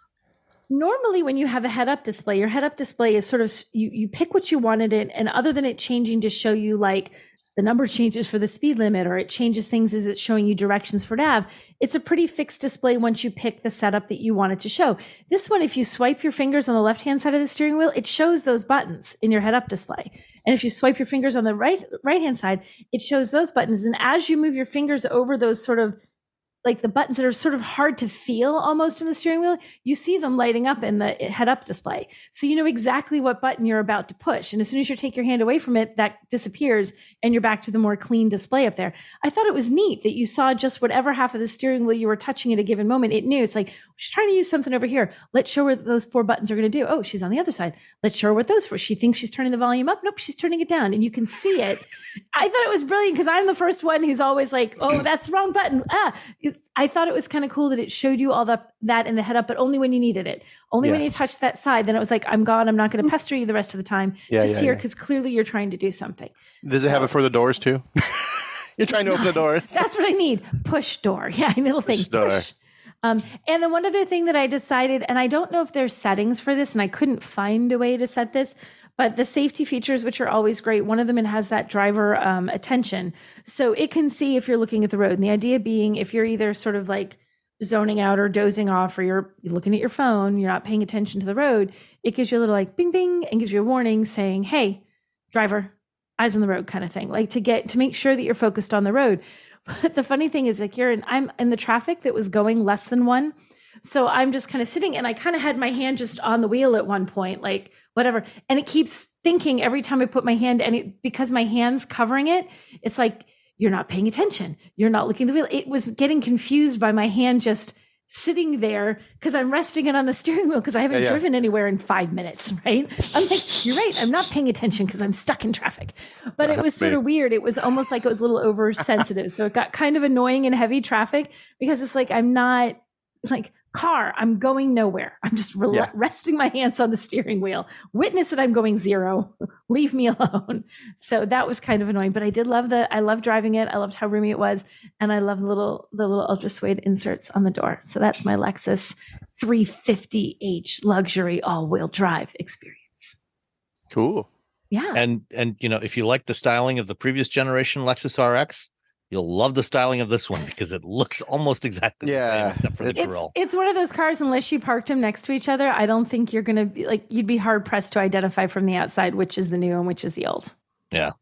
Normally, when you have a head-up display, your head-up display is sort of, you, you pick what you wanted it, and other than it changing to show you like the number changes for the speed limit or it changes things as it's showing you directions for nav, it's a pretty fixed display once you pick the setup that you want it to show. This one, if you swipe your fingers on the left-hand side of the steering wheel, it shows those buttons in your head-up display. And if you swipe your fingers on the right right-hand side, it shows those buttons. And as you move your fingers over those sort of like the buttons that are sort of hard to feel almost in the steering wheel, you see them lighting up in the head-up display. So you know exactly what button you're about to push. And as soon as you take your hand away from it, that disappears and you're back to the more clean display up there. I thought it was neat that you saw just whatever half of the steering wheel you were touching at a given moment. It knew. It's like, she's trying to use something over here. Let's show her what those four buttons are going to do. Oh, she's on the other side. Let's show her what those for. She thinks she's turning the volume up. Nope, she's turning it down. And you can see it. I thought it was brilliant because I'm the first one who's always like, oh, that's the wrong button. Ah, I thought it was kind of cool that it showed you all the, that in the head up, but only when you needed it. Only Yeah. when you touched that side, then it was like, I'm gone. I'm not going to pester you the rest of the time. Yeah, Just yeah, here yeah. because clearly you're trying to do something. Does it have So- it for the doors too? You're trying to open the door. That's what I need. Push door. Yeah, little thing. Push door. Push. Um, and then one other thing that I decided, and I don't know if there's settings for this, and I couldn't find a way to set this, but the safety features, which are always great, one of them, it has that driver um, attention. So it can see if you're looking at the road. And the idea being if you're either sort of like zoning out or dozing off, or you're looking at your phone, you're not paying attention to the road, it gives you a little like bing, bing, and gives you a warning saying, hey, driver, eyes on the road kind of thing, like to get, to make sure that you're focused on the road. But the funny thing is like you're in, I'm in the traffic that was going less than one. So I'm just kind of sitting and I kind of had my hand just on the wheel at one point, like whatever. And it keeps thinking every time I put my hand, and it, because my hand's covering it, it's like, you're not paying attention. You're not looking at the wheel. It was getting confused by my hand just sitting there because I'm resting it on the steering wheel because I haven't Yeah, yeah. driven anywhere in five minutes, right? I'm like, you're right. I'm not paying attention because I'm stuck in traffic. But it was sort of weird. It was almost like it was a little oversensitive. So it got kind of annoying in heavy traffic because it's like, I'm not like, car, I'm going nowhere. I'm just rel- Yeah. resting my hands on the steering wheel. Witness that I'm going zero. Leave me alone. So that was kind of annoying, but I did love the, I loved driving it. I loved how roomy it was. And I love the little, the little ultra suede inserts on the door. So that's my Lexus three fifty H luxury all-wheel drive experience. Cool. Yeah. And and you know, if you like the styling of the previous generation Lexus R X, you'll love the styling of this one because it looks almost exactly the Yeah, same except for the It's grill. it's one of those cars, unless you parked them next to each other, I don't think you're going to be like, you'd be hard pressed to identify from the outside which is the new and which is the old. Yeah.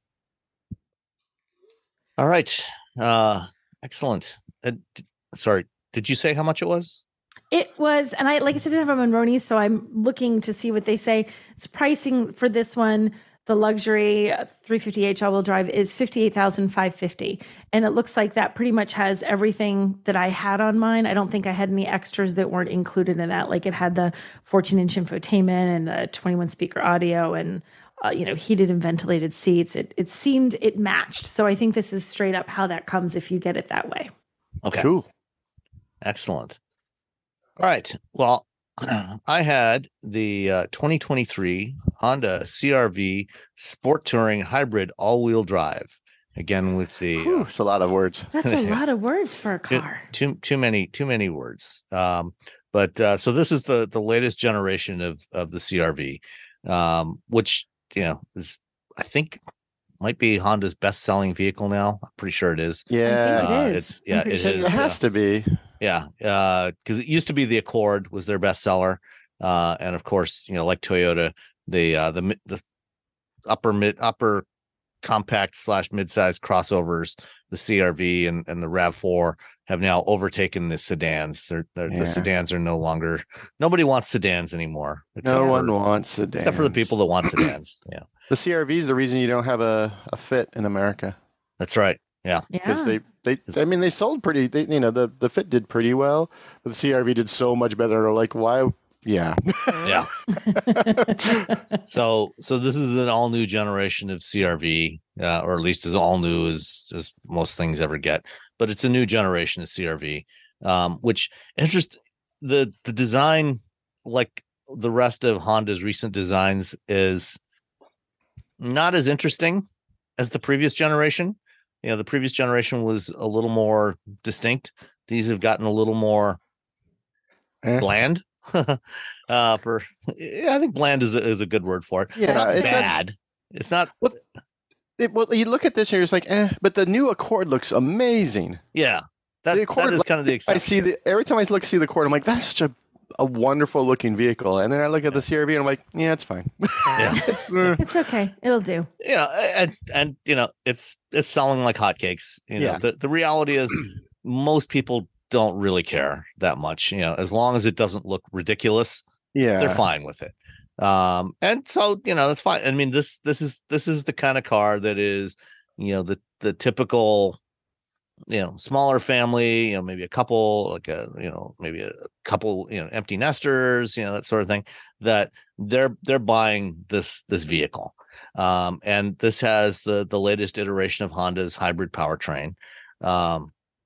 All right. Uh, excellent. Uh, d- sorry, did you say how much it was? It was, and I, like I said, I didn't have them on Roni's, so I'm looking to see what they say. It's pricing for this one. The luxury three fifty H all-wheel drive is fifty-eight thousand five hundred fifty dollars. And it looks like that pretty much has everything that I had on mine. I don't think I had any extras that weren't included in that. Like it had the fourteen inch infotainment and the twenty-one speaker audio and, uh, you know, heated and ventilated seats. It, it seemed it matched. So I think this is straight up how that comes if you get it that way. Okay. Cool. Excellent. All right. Well, I had the uh, twenty twenty-three Honda C R V Sport Touring Hybrid all-wheel drive. Again with the Whew, uh, it's a lot of words. That's a lot of words for a too, car. too too many too many words. Um, but uh, so this is the the latest generation of of the C R V, um, which you know is I think might be Honda's best selling vehicle now. I'm pretty sure it is. Yeah. it Uh, is. It's I'm yeah, pretty it sure is. It uh, has to be. Yeah, because it used to be the Accord was their bestseller, uh, and of course, you know, like Toyota, the uh, the mi- the upper mid upper compact slash midsize crossovers, the C R V and and the RAV four have now overtaken the sedans. They're, they're, Yeah. The sedans are no longer. Nobody wants sedans anymore. No for, one wants sedans. except for the people that want sedans. Yeah, The C R V is the reason you don't have a, a Fit in America. that's right. Yeah, Because Yeah. they, they, I mean, they sold pretty, they, you know, the, the Fit did pretty well, but the C R V did so much better. They're like, why? Yeah. yeah. So, so this is an all new generation of C R V, uh, or at least as all new as as most things ever get. But it's a new generation of C R V, um, which interest the the design, like the rest of Honda's recent designs, is not as interesting as the previous generation. You know, the previous generation was a little more distinct. These have gotten a little more Eh. bland. uh, for yeah, I think bland is a, is a good word for it. Yeah, it's not it's not- bad. It's not. It, well, you look at this and you're just like, eh, but the new Accord looks amazing. Yeah, that The that Accord, is like, kind of the I exception. see the, every time I look, see the Accord, I'm like, that's such a, a wonderful looking vehicle. And then I look at the C R V and I'm like, yeah, it's fine. Yeah. It's, uh, It's okay. It'll do. You know, and and you know, it's it's selling like hotcakes. You know, Yeah. the the reality is, most people don't really care that much. You know, as long as it doesn't look ridiculous, yeah. they're fine with it. Um, and so you know, that's fine. I mean, this this is this is the kind of car that is, you know, the the typical, you know, smaller family, you know, maybe a couple, like a, you know, maybe a couple, you know, empty nesters, you know, that sort of thing, that they're they're buying this this vehicle. Um, and this has the the latest iteration of Honda's hybrid powertrain. Um,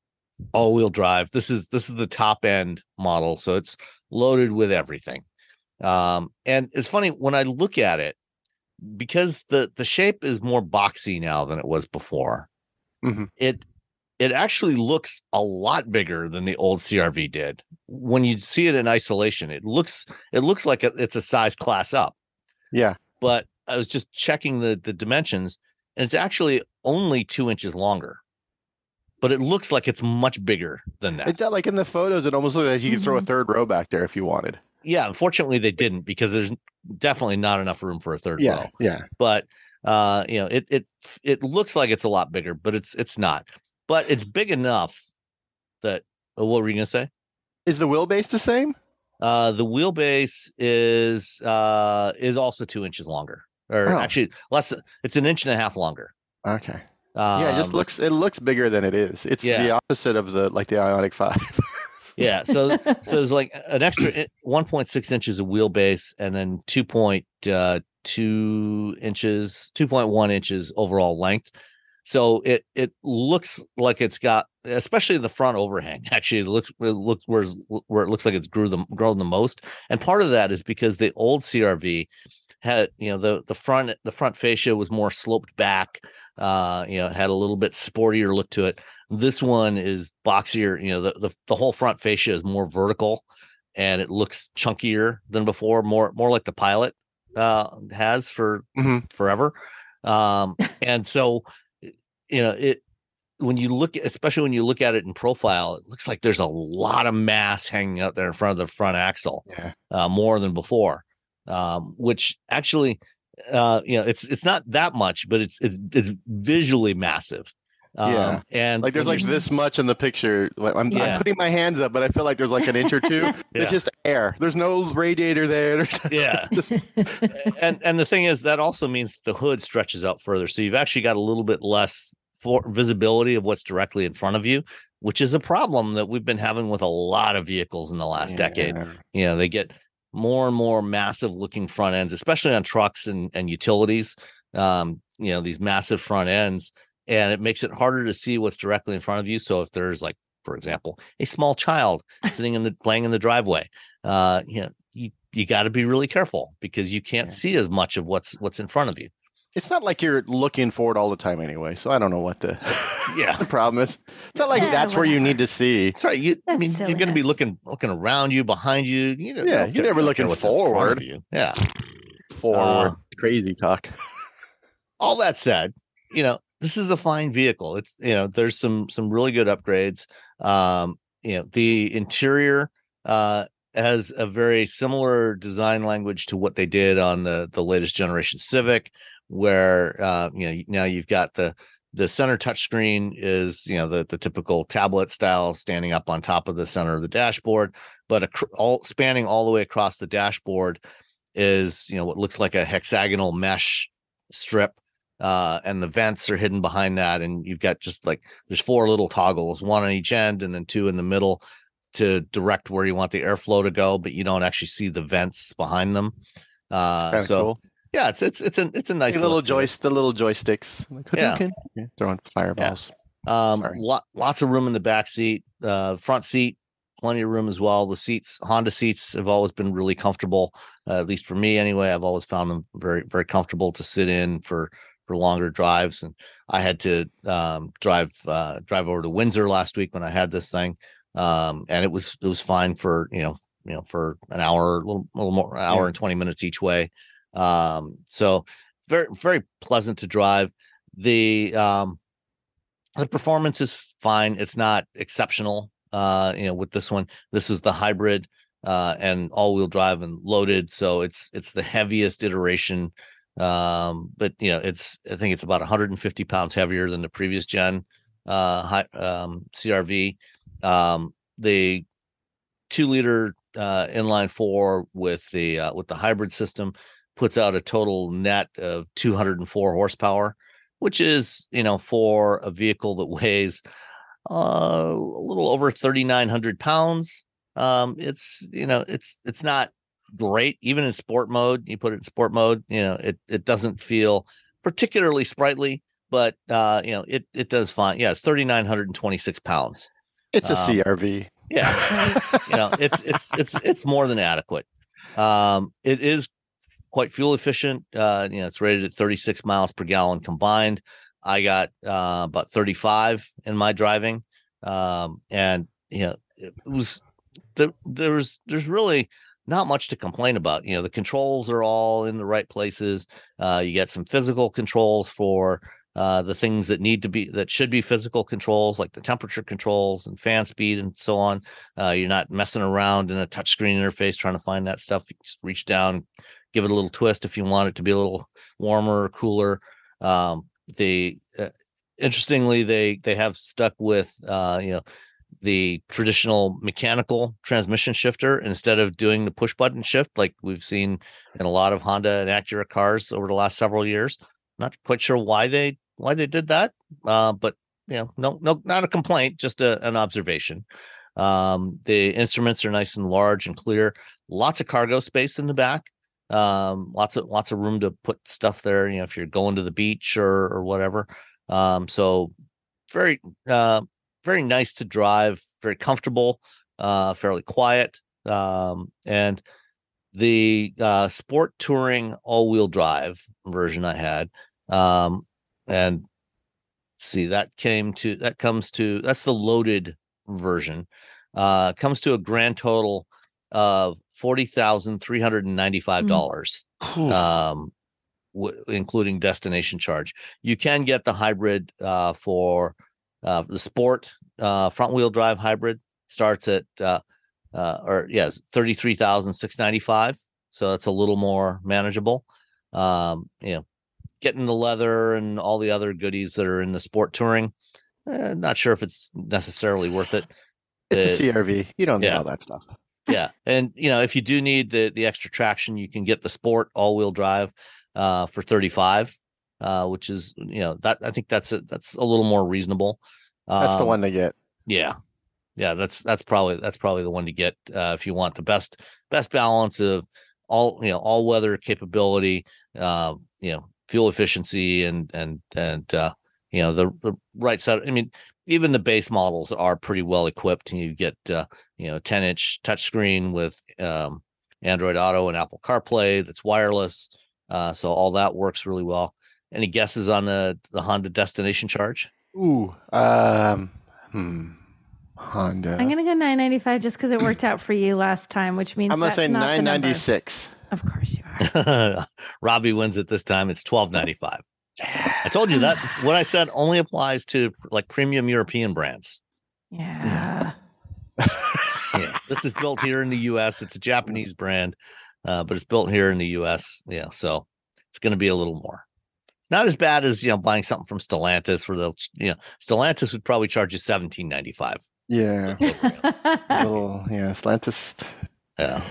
all-wheel drive. This is this is the top end model, so it's loaded with everything. Um, and it's funny when I look at it, because the the shape is more boxy now than it was before. Mm-hmm. It it actually looks a lot bigger than the old C R V did. When you see it in isolation, it looks it looks like it's a size class up. Yeah, but I was just checking the the dimensions, and it's actually only two inches longer. But it looks like it's much bigger than that. It does, like in the photos, it almost looks like you could mm-hmm. throw a third row back there if you wanted. Yeah, unfortunately they didn't, because there's definitely not enough room for a third yeah, row. Yeah. But uh, you know, it it it looks like it's a lot bigger, but it's it's not. But it's big enough that uh, what were you gonna say? Is the wheelbase the same? Uh, the wheelbase is uh is also two inches longer, or oh. actually less. It's an inch and a half longer. Okay. Um, yeah, it just looks it looks bigger than it is. It's yeah. the opposite of the like the Ioniq five. Yeah, so so there's like an extra one point six inches of wheelbase, and then two point two inches, two point one inches overall length. So it it looks like it's got, especially the front overhang. Actually, it looks it looks where where it looks like it's grew the grown the most. And part of that is because the old C R V had, you know, the the front the front fascia was more sloped back. Uh, you know, it had a little bit sportier look to it. This one is boxier. You know, the, the the whole front fascia is more vertical, and it looks chunkier than before. More more like the Pilot uh, has for mm-hmm. forever. Um, and so, you know, it when you look, especially when you look at it in profile, it looks like there's a lot of mass hanging out there in front of the front axle, yeah. uh, more than before. Um, which actually, uh, you know, it's it's not that much, but it's it's it's visually massive. Um, yeah, and like there's like this much in the picture. I'm, yeah. I'm putting my hands up, but I feel like there's like an inch or two. yeah. It's just air. There's no radiator there. yeah, just... and and the thing is that also means the hood stretches out further, so you've actually got a little bit less for visibility of what's directly in front of you, which is a problem that we've been having with a lot of vehicles in the last yeah. decade. You know, they get more and more massive looking front ends, especially on trucks and and utilities. Um, you know, these massive front ends. And it makes it harder to see what's directly in front of you. So if there's, like, for example, a small child sitting in the playing in the driveway, uh, you know, you, you got to be really careful, because you can't yeah. see as much of what's what's in front of you. It's not like you're looking forward all the time anyway. So I don't know what the yeah the problem is. It's not like yeah, that's whatever. Where you need to see. Sorry, you. That's I mean, silliness. You're going to be looking looking around you, behind you. You know, yeah, you're never looking forward. You. Yeah, forward. Uh, Crazy talk. All that said, you know, this is a fine vehicle. It's, you know, there's some some really good upgrades. Um, you know, the interior uh, has a very similar design language to what they did on the the latest generation Civic, where uh, you know, now you've got the the center touchscreen is, you know, the the typical tablet style standing up on top of the center of the dashboard, but a, all spanning all the way across the dashboard is, you know, what looks like a hexagonal mesh strip. Uh, and the vents are hidden behind that, and you've got just like there's four little toggles, one on each end, and then two in the middle to direct where you want the airflow to go, but you don't actually see the vents behind them. Uh, so cool. yeah, it's it's it's a it's a nice the little joystick, the little joysticks. Yeah, yeah. Throwing fireballs. Yeah. Um, lot, lots of room in the back seat, uh, front seat, plenty of room as well. The seats, Honda seats, have always been really comfortable, uh, at least for me anyway. I've always found them very very comfortable to sit in for. for longer drives. And I had to um, drive uh, drive over to Windsor last week when I had this thing, um, and it was it was fine for you know you know for an hour, a little, little more, an hour yeah. and twenty minutes each way. Um, so very very pleasant to drive. The um, the performance is fine. It's not exceptional. Uh, you know, with this one, this is the hybrid uh, and all wheel drive and loaded, so it's it's the heaviest iteration. Um, but you know, it's, I think it's about one hundred fifty pounds heavier than the previous gen, uh, high, um, C R V. Um, the two liter, uh, inline four with the, uh, with the hybrid system puts out a total net of two hundred four horsepower, which is, you know, for a vehicle that weighs, uh, a little over thirty-nine hundred pounds. Um, it's, you know, it's, it's not great, even in sport mode. You put it in sport mode, you know, it it doesn't feel particularly sprightly, but uh, you know, it it does fine. Yeah, it's three thousand nine hundred twenty-six pounds. It's a um, C R V. Yeah, you know, it's it's it's it's more than adequate. Um, it is quite fuel efficient. Uh, you know, it's rated at thirty-six miles per gallon combined. I got uh, about thirty-five in my driving, um, and you know, it was there. There's there's really not much to complain about. You know, the controls are all in the right places. Uh, you get some physical controls for uh, the things that need to be, that should be physical controls, like the temperature controls and fan speed and so on. Uh, you're not messing around in a touchscreen interface trying to find that stuff. You just reach down, give it a little twist if you want it to be a little warmer or cooler. Um, they, uh, interestingly, they they have stuck with uh, you know, the traditional mechanical transmission shifter instead of doing the push button shift like we've seen in a lot of Honda and Acura cars over the last several years. Not quite sure why they why they did that, uh, but you know, no, no, not a complaint, just a, an observation. Um, the instruments are nice and large and clear. Lots of cargo space in the back. Um, lots of lots of room to put stuff there. You know, if you're going to the beach or or whatever. Um, so very uh, very nice to drive. Very comfortable. Uh, fairly quiet. Um, and the uh, Sport Touring all-wheel drive version I had. Um, and see, that came to that comes to that's the loaded version. Uh, comes to a grand total of forty thousand three hundred and ninety-five dollars, mm. um, w- including destination charge. You can get the hybrid uh, for uh, the Sport uh, front wheel drive hybrid. Starts at uh, uh, or yes, thirty-three thousand six hundred ninety-five. So that's a little more manageable. Um, you know. Getting the leather and all the other goodies that are in the Sport Touring, eh, not sure if it's necessarily worth it. It's uh, a C R V. You don't need yeah. all that stuff. Yeah, and you know, if you do need the the extra traction, you can get the Sport all-wheel drive uh, for thirty-five, uh, which is you know that I think that's a, that's a little more reasonable. Um, that's the one to get. Yeah, yeah, that's that's probably that's probably the one to get uh, if you want the best best balance of all you know all weather capability. Uh, you know. Fuel efficiency and and and uh, you know the, the right side. I mean, even the base models are pretty well equipped. And you get uh, you know ten inch touchscreen with um, Android Auto and Apple CarPlay that's wireless. Uh, so all that works really well. Any guesses on the the Honda destination charge? Ooh, um, hmm, Honda. I'm gonna go nine ninety-five just because it worked out for you last time, which means I'm gonna that's say not nine the number. ninety-six. Of course you are. Robbie wins it this time. It's twelve ninety-five. Yeah. I told you that what I said only applies to like premium European brands. Yeah. Yeah. This is built here in the U S. It's a Japanese brand, uh, but it's built here in the U S. Yeah. So it's going to be a little more. It's not as bad as, you know, buying something from Stellantis where they'll, you know, Stellantis would probably charge you seventeen ninety-five. Yeah. a little, yeah. Stellantis. Yeah.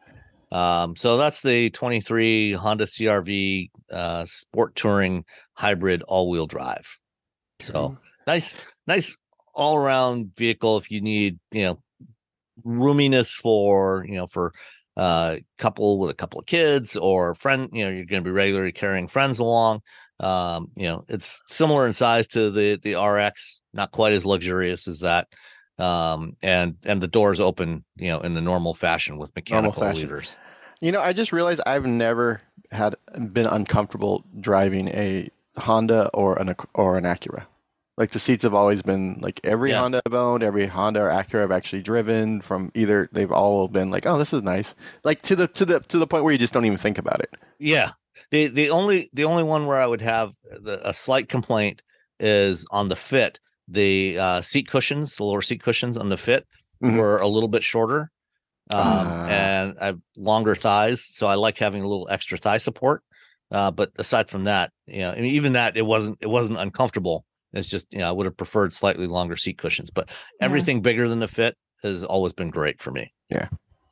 Um, so that's the twenty-three Honda C R V uh, Sport Touring hybrid all-wheel drive. So nice, nice all-around vehicle if you need, you know, roominess for, you know, for a uh, couple with a couple of kids or friend, you know, you're going to be regularly carrying friends along. Um, you know, it's similar in size to the the R X, not quite as luxurious as that. Um, and and the doors open, you know, in the normal fashion with mechanical levers. You know, I just realized I've never had been uncomfortable driving a Honda or an or an Acura. Like the seats have always been like every yeah. Honda I've owned, every Honda or Acura I've actually driven from either. They've all been like, oh, this is nice. Like to the to the to the point where you just don't even think about it. Yeah. The the only the only one where I would have the, a slight complaint is on the fit. The uh, seat cushions, the lower seat cushions on the fit mm-hmm. were a little bit shorter, um, uh. and I have longer thighs, so I like having a little extra thigh support. Uh, but aside from that, you know, I mean, even that, it wasn't it wasn't uncomfortable. It's just, you know, I would have preferred slightly longer seat cushions. But everything yeah. bigger than the fit has always been great for me. Yeah.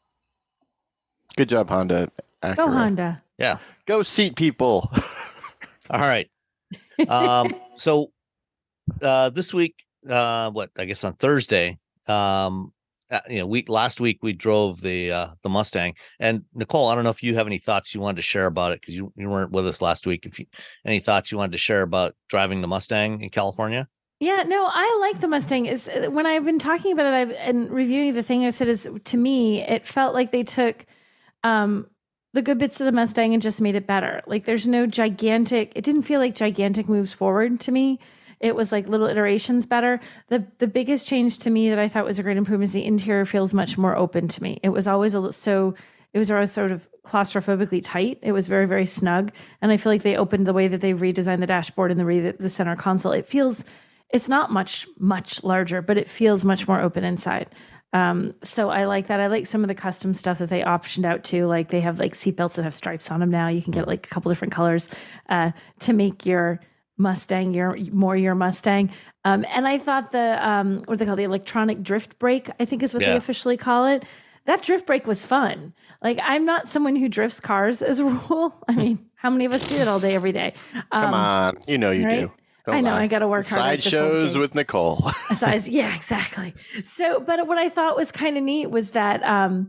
Good job, Honda. Acura. Go Honda. Yeah. Go seat people. All right. Um, so. Uh, this week, uh, what I guess on Thursday, um, uh, you know, week last week we drove the uh, the Mustang. And Nicole, I don't know if you have any thoughts you wanted to share about it because you, you weren't with us last week. If you any thoughts you wanted to share about driving the Mustang in California? Yeah, no, I like the Mustang. Is when I've been talking about it I've, and reviewing the thing, I said is to me, it felt like they took um, the good bits of the Mustang and just made it better. Like there's no gigantic, it didn't feel like gigantic moves forward to me. It was like little iterations better. The the biggest change to me that I thought was a great improvement is the interior feels much more open to me. It was always a little, so it was always sort of claustrophobically tight. It was very, very snug. And I feel like they opened the way that they redesigned the dashboard and the re- the center console. It feels, it's not much, much larger, but it feels much more open inside. Um, so I like that. I like some of the custom stuff that they optioned out too. Like they have like seatbelts that have stripes on them now. You can get like a couple different colors uh, to make your Mustang your more your Mustang. Um, and I thought the, um, what do they call the electronic drift brake, I think is what yeah. they officially call it. That drift brake was fun. Like I'm not someone who drifts cars as a rule. I mean, how many of us do it all day, every day? Um, Come on. You know you right? do. Don't I know. lie. I got to work hard. Side shows with Nicole. Size, yeah, exactly. So, but what I thought was kind of neat was that um,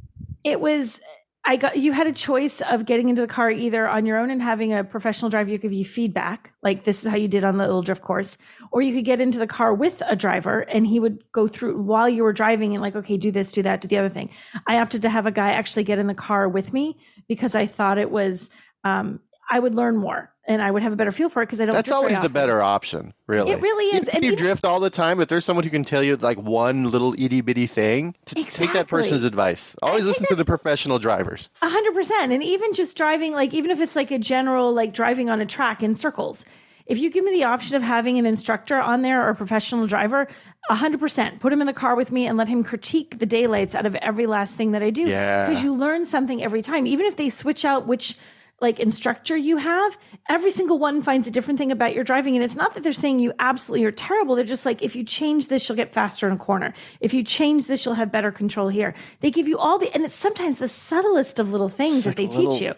it was, I got, you had a choice of getting into the car either on your own and having a professional driver give you feedback, like this is how you did on the little drift course, or you could get into the car with a driver and he would go through while you were driving and like, okay, do this, do that, do the other thing. I opted to have a guy actually get in the car with me because I thought it was, um, I would learn more and I would have a better feel for it because I don't. That's always the better option, really. It really is. If and you even, drift all the time, but there's someone who can tell you like one little itty bitty thing, to exactly. take that person's advice. Always listen to the professional drivers. A hundred percent. And even just driving, like even if it's like a general, like driving on a track in circles, if you give me the option of having an instructor on there or a professional driver, a hundred percent, put him in the car with me and let him critique the daylights out of every last thing that I do. Yeah. Because you learn something every time, even if they switch out which like instructor you have, every single one finds a different thing about your driving. And it's not that they're saying you absolutely are terrible. They're just like, if you change this, you'll get faster in a corner. If you change this, you'll have better control here. They give you all the, and it's sometimes the subtlest of little things that they little... teach you.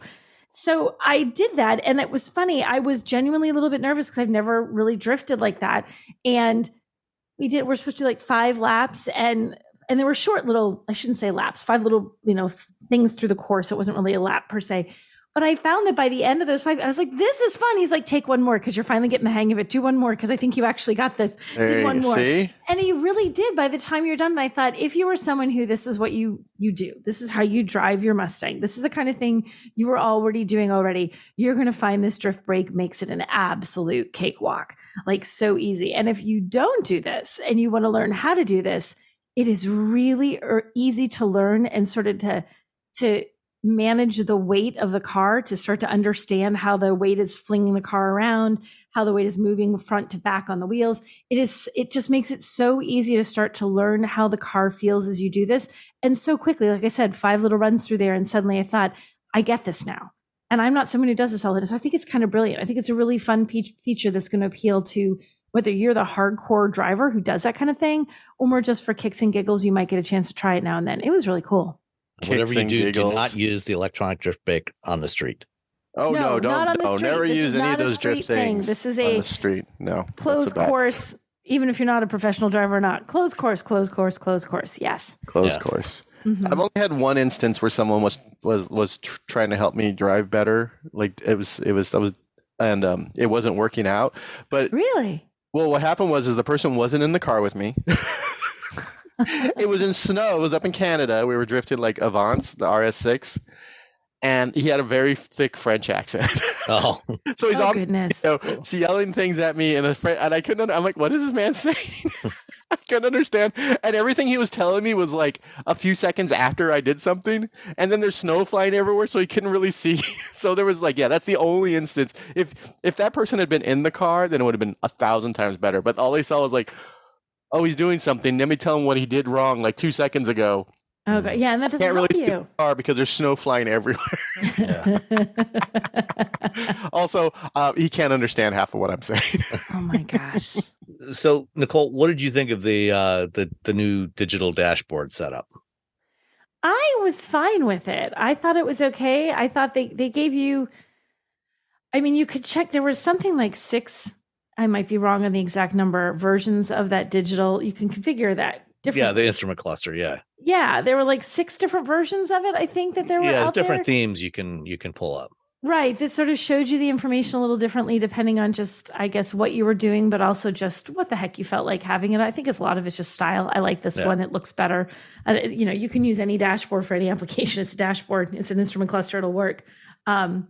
So I did that. And it was funny. I was genuinely a little bit nervous because I've never really drifted like that. And we did, we're supposed to do like five laps and And there were short little, I shouldn't say laps, five little, you know, things through the course. It wasn't really a lap per se. But I found that by the end of those five, I was like, this is fun. He's like, take one more because you're finally getting the hang of it. Do one more because I think you actually got this. Hey, do one more. See? And he really did by the time you're done. And I thought, if you were someone who this is what you you do, this is how you drive your Mustang, this is the kind of thing you were already doing already, you're going to find this drift brake makes it an absolute cakewalk, like so easy. And if you don't do this and you want to learn how to do this, it is really easy to learn and sort of to to manage the weight of the car, to start to understand how the weight is flinging the car around, how the weight is moving front to back on the wheels. It is, it just makes it so easy to start to learn how the car feels as you do this. And so quickly, like I said, five little runs through there. And suddenly I thought, I get this now. And I'm not someone who does this all the time. So I think it's kind of brilliant. I think it's a really fun pe- feature that's going to appeal to whether you're the hardcore driver who does that kind of thing, or more just for kicks and giggles, you might get a chance to try it now and then. It was really cool. Whatever you do, do not use the electronic drift brake on the street. Oh, no, no don't. No, never this use any of those drift thing. things. This is a on the street. No. Closed course, even if you're not a professional driver or not. Closed course, closed course, closed course. Yes. Closed yeah. course. Mm-hmm. I've only had one instance where someone was was was tr- trying to help me drive better. Like it was, it was, that was, and um, it wasn't working out. But really, well, what happened was, is the person wasn't in the car with me. It was in snow. It was up in Canada. We were drifting like Avance, the R S six, and he had a very thick French accent. Oh, so he's oh, all goodness. You know, yelling things at me in a French, and I couldn't. I'm like, what is this man saying? I couldn't understand. And everything he was telling me was like a few seconds after I did something, and then there's snow flying everywhere, so he couldn't really see. So there was like, yeah, that's the only instance. If if that person had been in the car, then it would have been a thousand times better. But all they saw was like, oh, he's doing something. Let me tell him what he did wrong like two seconds ago. Okay, yeah, and that doesn't Can't help really you. See the car because there's snow flying everywhere. Yeah. Also, uh, he can't understand half of what I'm saying. Oh my gosh. So, Nicole, what did you think of the uh, the the new digital dashboard setup? I was fine with it. I thought it was okay. I thought they they gave you. I mean, you could check. There was something like six. I might be wrong on the exact number, versions of that digital. You can configure that different. Yeah, the instrument cluster. Yeah. Yeah, there were like six different versions of it. I think that there were. Yeah, there's out different there. themes you can you can pull up. Right. This sort of showed you the information a little differently depending on just, I guess, what you were doing, but also just what the heck you felt like having it. I think it's a lot of it's just style. I like this yeah. one. It looks better. Uh, you know, you can use any dashboard for any application. It's a dashboard. It's an instrument cluster. It'll work. Um,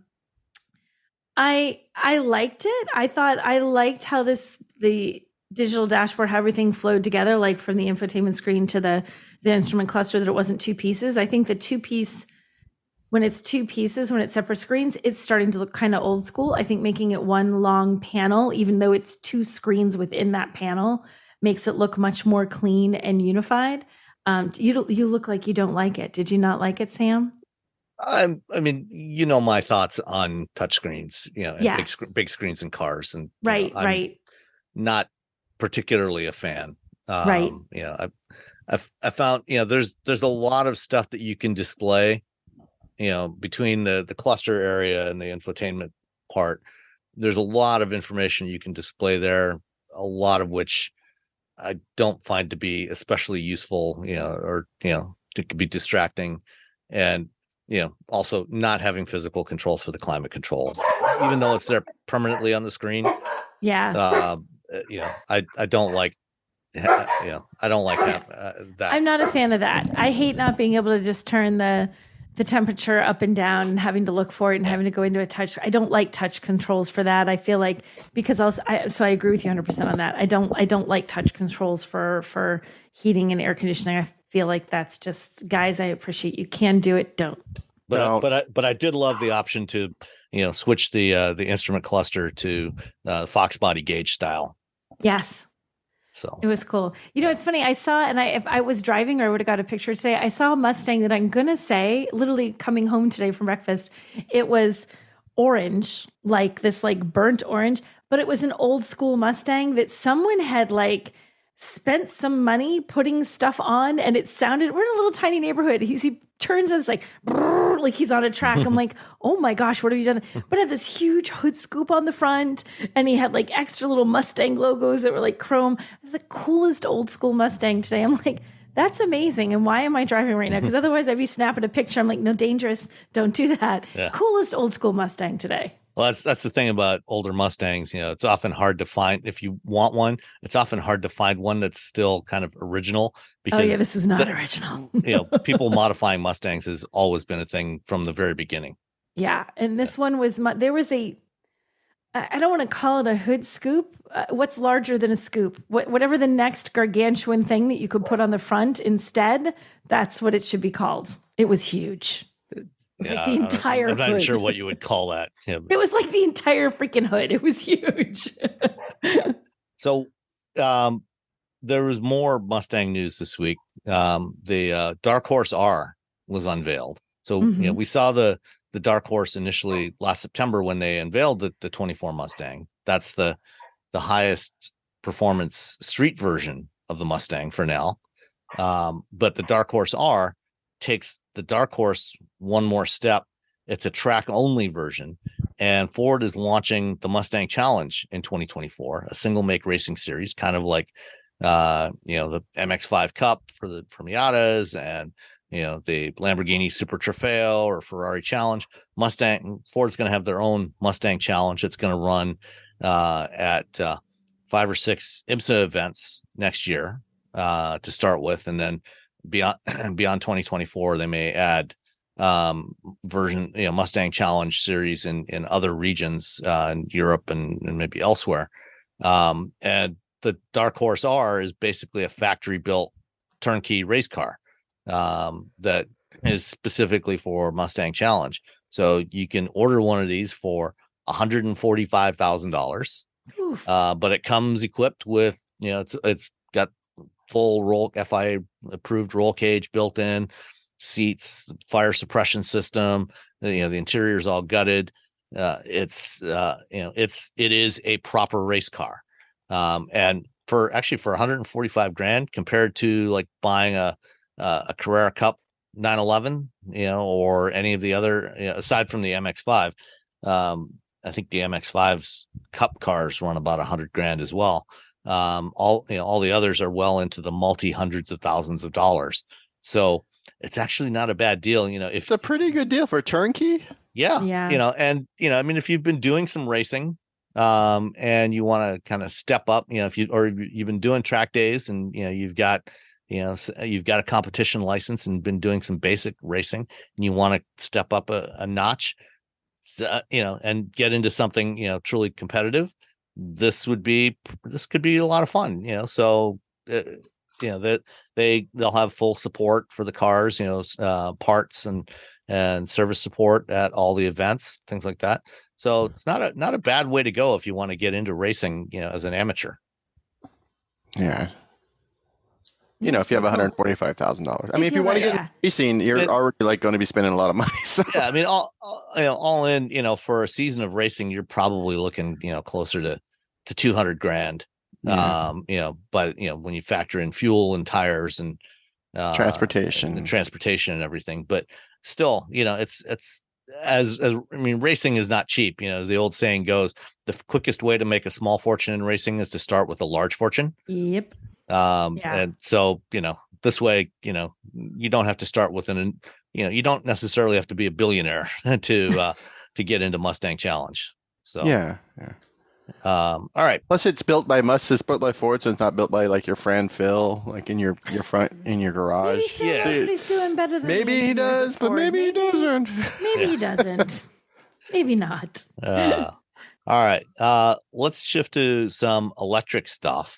I I liked it. I thought I liked how this the digital dashboard, how everything flowed together, like from the infotainment screen to the the instrument cluster, that it wasn't two pieces. I think the two piece, when it's two pieces, when it's separate screens, it's starting to look kind of old school. I think making it one long panel, even though it's two screens within that panel, makes it look much more clean and unified. Um, you you look like you don't like it. Did you not like it, Sam? I'm, I mean, you know my thoughts on touchscreens, you know, and yes. big, big screens in cars, and right, know, I'm right. not particularly a fan. Um, right. You know, I, I, I found, you know, there's there's a lot of stuff that you can display, you know, between the the cluster area and the infotainment part. There's a lot of information you can display there, a lot of which I don't find to be especially useful, you know, or, you know, it could be distracting. And, you know, also not having physical controls for the climate control, even though it's there permanently on the screen. Yeah. Uh, you know, I, I don't like, you know, I don't like that, uh, that. I'm not a fan of that. I hate not being able to just turn the the temperature up and down and having to look for it and having to go into a touch. I don't like touch controls for that. I feel like because I'll, I, so I agree with you one hundred percent on that. I don't, I don't like touch controls for, for heating and air conditioning. I feel like that's just, guys, I appreciate you can do it. Don't. But, no. I, but I, but I did love the option to, you know, switch the, uh, the instrument cluster to uh, Fox body gauge style. Yes. So it was cool. You know, it's funny. I saw, and I, if I was driving or I would have got a picture today, I saw a Mustang that I'm going to say, literally coming home today from breakfast, it was orange, like this, like burnt orange, but it was an old school Mustang that someone had like spent some money putting stuff on, and it sounded, we're in a little tiny neighborhood. He, he turns and it's like, brrr, like he's on a track. I'm like, oh my gosh, what have you done? But it had this huge hood scoop on the front, and he had like extra little Mustang logos that were like chrome. The coolest old school Mustang today. I'm like, that's amazing. And why am I driving right now? Because otherwise I'd be snapping a picture. I'm like, no, dangerous. Don't do that. Yeah. Coolest old school Mustang today. Well, that's that's the thing about older Mustangs. You know, it's often hard to find, if you want one, it's often hard to find one that's still kind of original. Because oh yeah, this is not the, original. You know, people modifying Mustangs has always been a thing from the very beginning. Yeah, and this yeah. one was there was a. I don't want to call it a hood scoop. Uh, what's larger than a scoop? What, whatever the next gargantuan thing that you could put on the front instead, that's what it should be called. It was huge. It was yeah, like the entire I'm not hood. Sure what you would call that. Yeah. It was like the entire freaking hood. It was huge. So um, there was more Mustang news this week. Um, the uh, Dark Horse R was unveiled. So mm-hmm. you know, we saw the the Dark Horse initially last September when they unveiled the, the twenty-four Mustang. That's the the highest performance street version of the Mustang for now. Um, but the Dark Horse R takes the Dark Horse one more step. It's a track only version, and Ford is launching the Mustang Challenge in twenty twenty-four, a single make racing series, kind of like uh, you know, the M X five Cup for the for Miatas, and you know, the Lamborghini Super Trofeo or Ferrari Challenge. Mustang Ford's going to have their own Mustang Challenge that's going to run uh, at uh, five or six IMSA events next year uh, to start with, and then beyond beyond twenty twenty-four, they may add um, version, you know, Mustang Challenge series in in other regions uh, in Europe and, and maybe elsewhere. Um, and the Dark Horse R is basically a factory built turnkey race car um that is specifically for Mustang Challenge. So you can order one of these for one hundred forty-five thousand dollars, uh but it comes equipped with, you know, it's it's got full roll F I A approved roll cage built in, seats, fire suppression system, you know, the interior is all gutted. Uh it's uh you know, it's it is a proper race car. Um and for actually for one hundred forty-five grand compared to like buying a Uh, a Carrera Cup nine eleven, you know, or any of the other, you know, aside from the M X five, um, I think the M X five's Cup cars run about a hundred grand as well. Um, all you know, all the others are well into the multi hundreds of thousands of dollars. So it's actually not a bad deal, you know. If it's a pretty good deal for turnkey. Yeah, Yeah. you know, and you know, I mean, if you've been doing some racing, um, and you want to kind of step up, you know, if you or you've been doing track days, and you know, you've got, you know, you've got a competition license and been doing some basic racing, and you want to step up a, a notch, uh, you know, and get into something, you know, truly competitive. This would be this could be a lot of fun, you know. So, uh, you know, that they they'll have full support for the cars, you know, uh, parts and. and service support at all the events, things like that. So it's not a not a bad way to go if you want to get into racing, you know, as an amateur. Yeah. You know, That's if you have pretty one hundred forty-five thousand dollars. I If mean, if you you want to like- get yeah. into racing, you're It- already like going to be spending a lot of money. So Yeah, I mean, all, all you know, all in, you know, for a season of racing, you're probably looking, you know, closer to to two hundred grand. Yeah. Um, you know, but you know, when you factor in fuel and tires and uh, Transportation. and transportation and everything, but still, you know, it's it's as as I mean, racing is not cheap. You know, as the old saying goes, the quickest way to make a small fortune in racing is to start with a large fortune. Yep. Um, Yeah. and so, you know, this way, you know, you don't have to start with an, you know, you don't necessarily have to be a billionaire to, uh, to get into Mustang Challenge. So, yeah, yeah. um, all right. Plus, it's built by Mustang, it's built by Ford, so it's not built by like your friend Phil, like in your your front in your garage. Maybe Phil Yeah. knows what he's doing better than the Maybe he engineers at does, but Ford. maybe he doesn't. Maybe he doesn't. Maybe not. Uh, all right. Uh, let's shift to some electric stuff.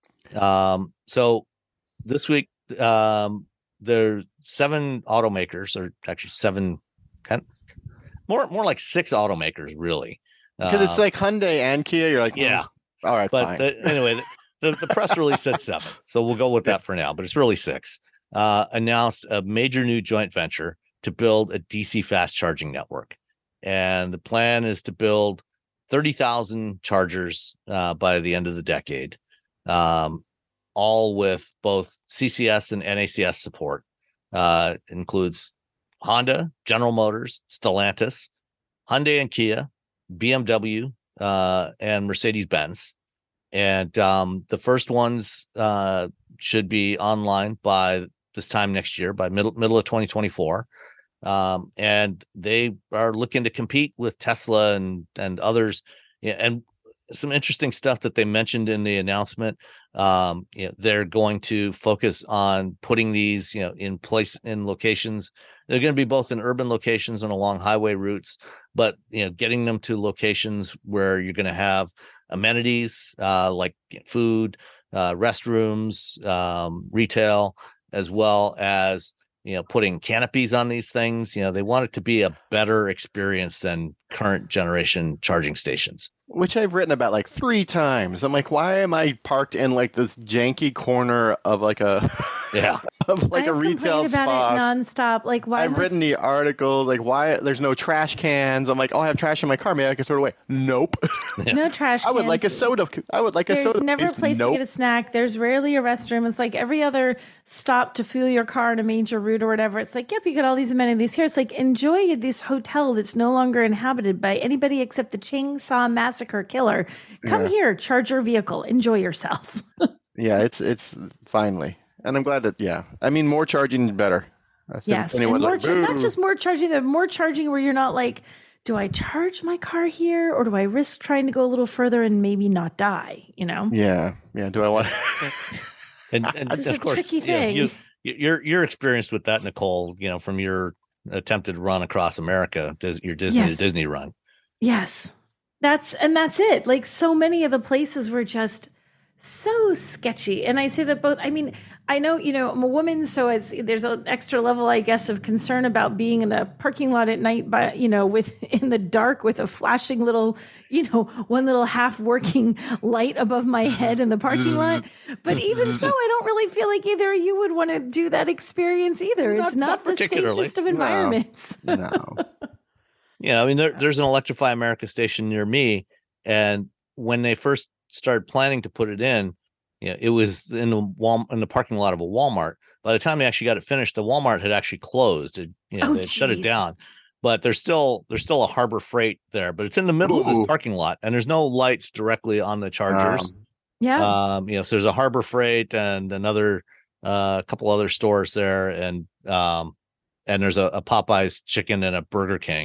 Um, so this week, um, there's seven automakers, or actually seven, kind more more like six automakers, really. Because it's Um, like Hyundai and Kia. You're like, yeah. "Mm, all right, But fine. the, anyway, the, the press release said seven, so we'll go with that for now. But it's really six. Uh, announced a major new joint venture to build a D C fast charging network, and the plan is to build thirty thousand chargers uh, by the end of the decade, um, all with both C C S and N A C S support. Uh, includes Honda, General Motors, Stellantis, Hyundai and Kia, B M W, uh, and Mercedes-Benz. And um, the first ones uh, should be online by this time next year, by middle middle of twenty twenty-four. Um, and they are looking to compete with Tesla and and others. Yeah, and some interesting stuff that they mentioned in the announcement. Um, you know, they're going to focus on putting these, you know, in place in locations. They're going to be both in urban locations and along highway routes, but you know, getting them to locations where you're going to have amenities uh, like food, uh, restrooms, um, retail, as well as, you know, putting canopies on these things. You know, they want it to be a better experience than current generation charging stations. Which I've written about like three times. I'm like, why am I parked in like this janky corner of like a Yeah. of like I a retail complained about spot? it nonstop. Like, why? I've must- written the article like why there's no trash cans. I'm like, oh, I have trash in my car. Maybe I can throw it away. Nope. no trash. I would cans. like a soda. I would like a There's soda. never a please. place nope. to get a snack. There's rarely a restroom. It's like every other stop to fuel your car on a major route or whatever. It's like, yep, you got all these amenities here. It's like, enjoy this hotel that's no longer inhabited by anybody except the Chainsaw Massacre killer. Come Yeah. here, charge your vehicle, enjoy yourself. Yeah, it's it's finally, and I'm glad that yeah. I mean, more charging is better. I think Yes, and anyone's more like, char- not "Boo." just more charging, the more charging where you're not like, do I charge my car here or do I risk trying to go a little further and maybe not die? You know, Yeah, yeah. Do I want? And, and It's of a course, tricky you know, thing. you, you're you're experienced with that, Nicole. You know, from your attempted run across America, Dis- your Disney Yes. to Disney run. yes, that's and that's it. Like so many of the places were just so sketchy, and I say that both. I mean, I know you know I'm a woman, so it's there's an extra level, I guess, of concern about being in a parking lot at night, by you know, with in the dark with a flashing little, you know, one little half working light above my head in the parking lot. But even so, I don't really feel like either of you would want to do that experience either. Not- it's not, not the particularly. safest of No. environments. No. Yeah, I mean, there, there's an Electrify America station near me, and when they first started planning to put it in, you know, it was in the Wal- in the parking lot of a Walmart. By the time they actually got it finished, the Walmart had actually closed. It, you know, Oh, they had shut it geez. down. But there's still there's still a Harbor Freight there, but it's in the middle of Ooh. this parking lot, and there's no lights directly on the chargers. Um, Yeah. Um, you know, so there's a Harbor Freight and another uh, couple other stores there, and um, and there's a, a Popeyes chicken and a Burger King.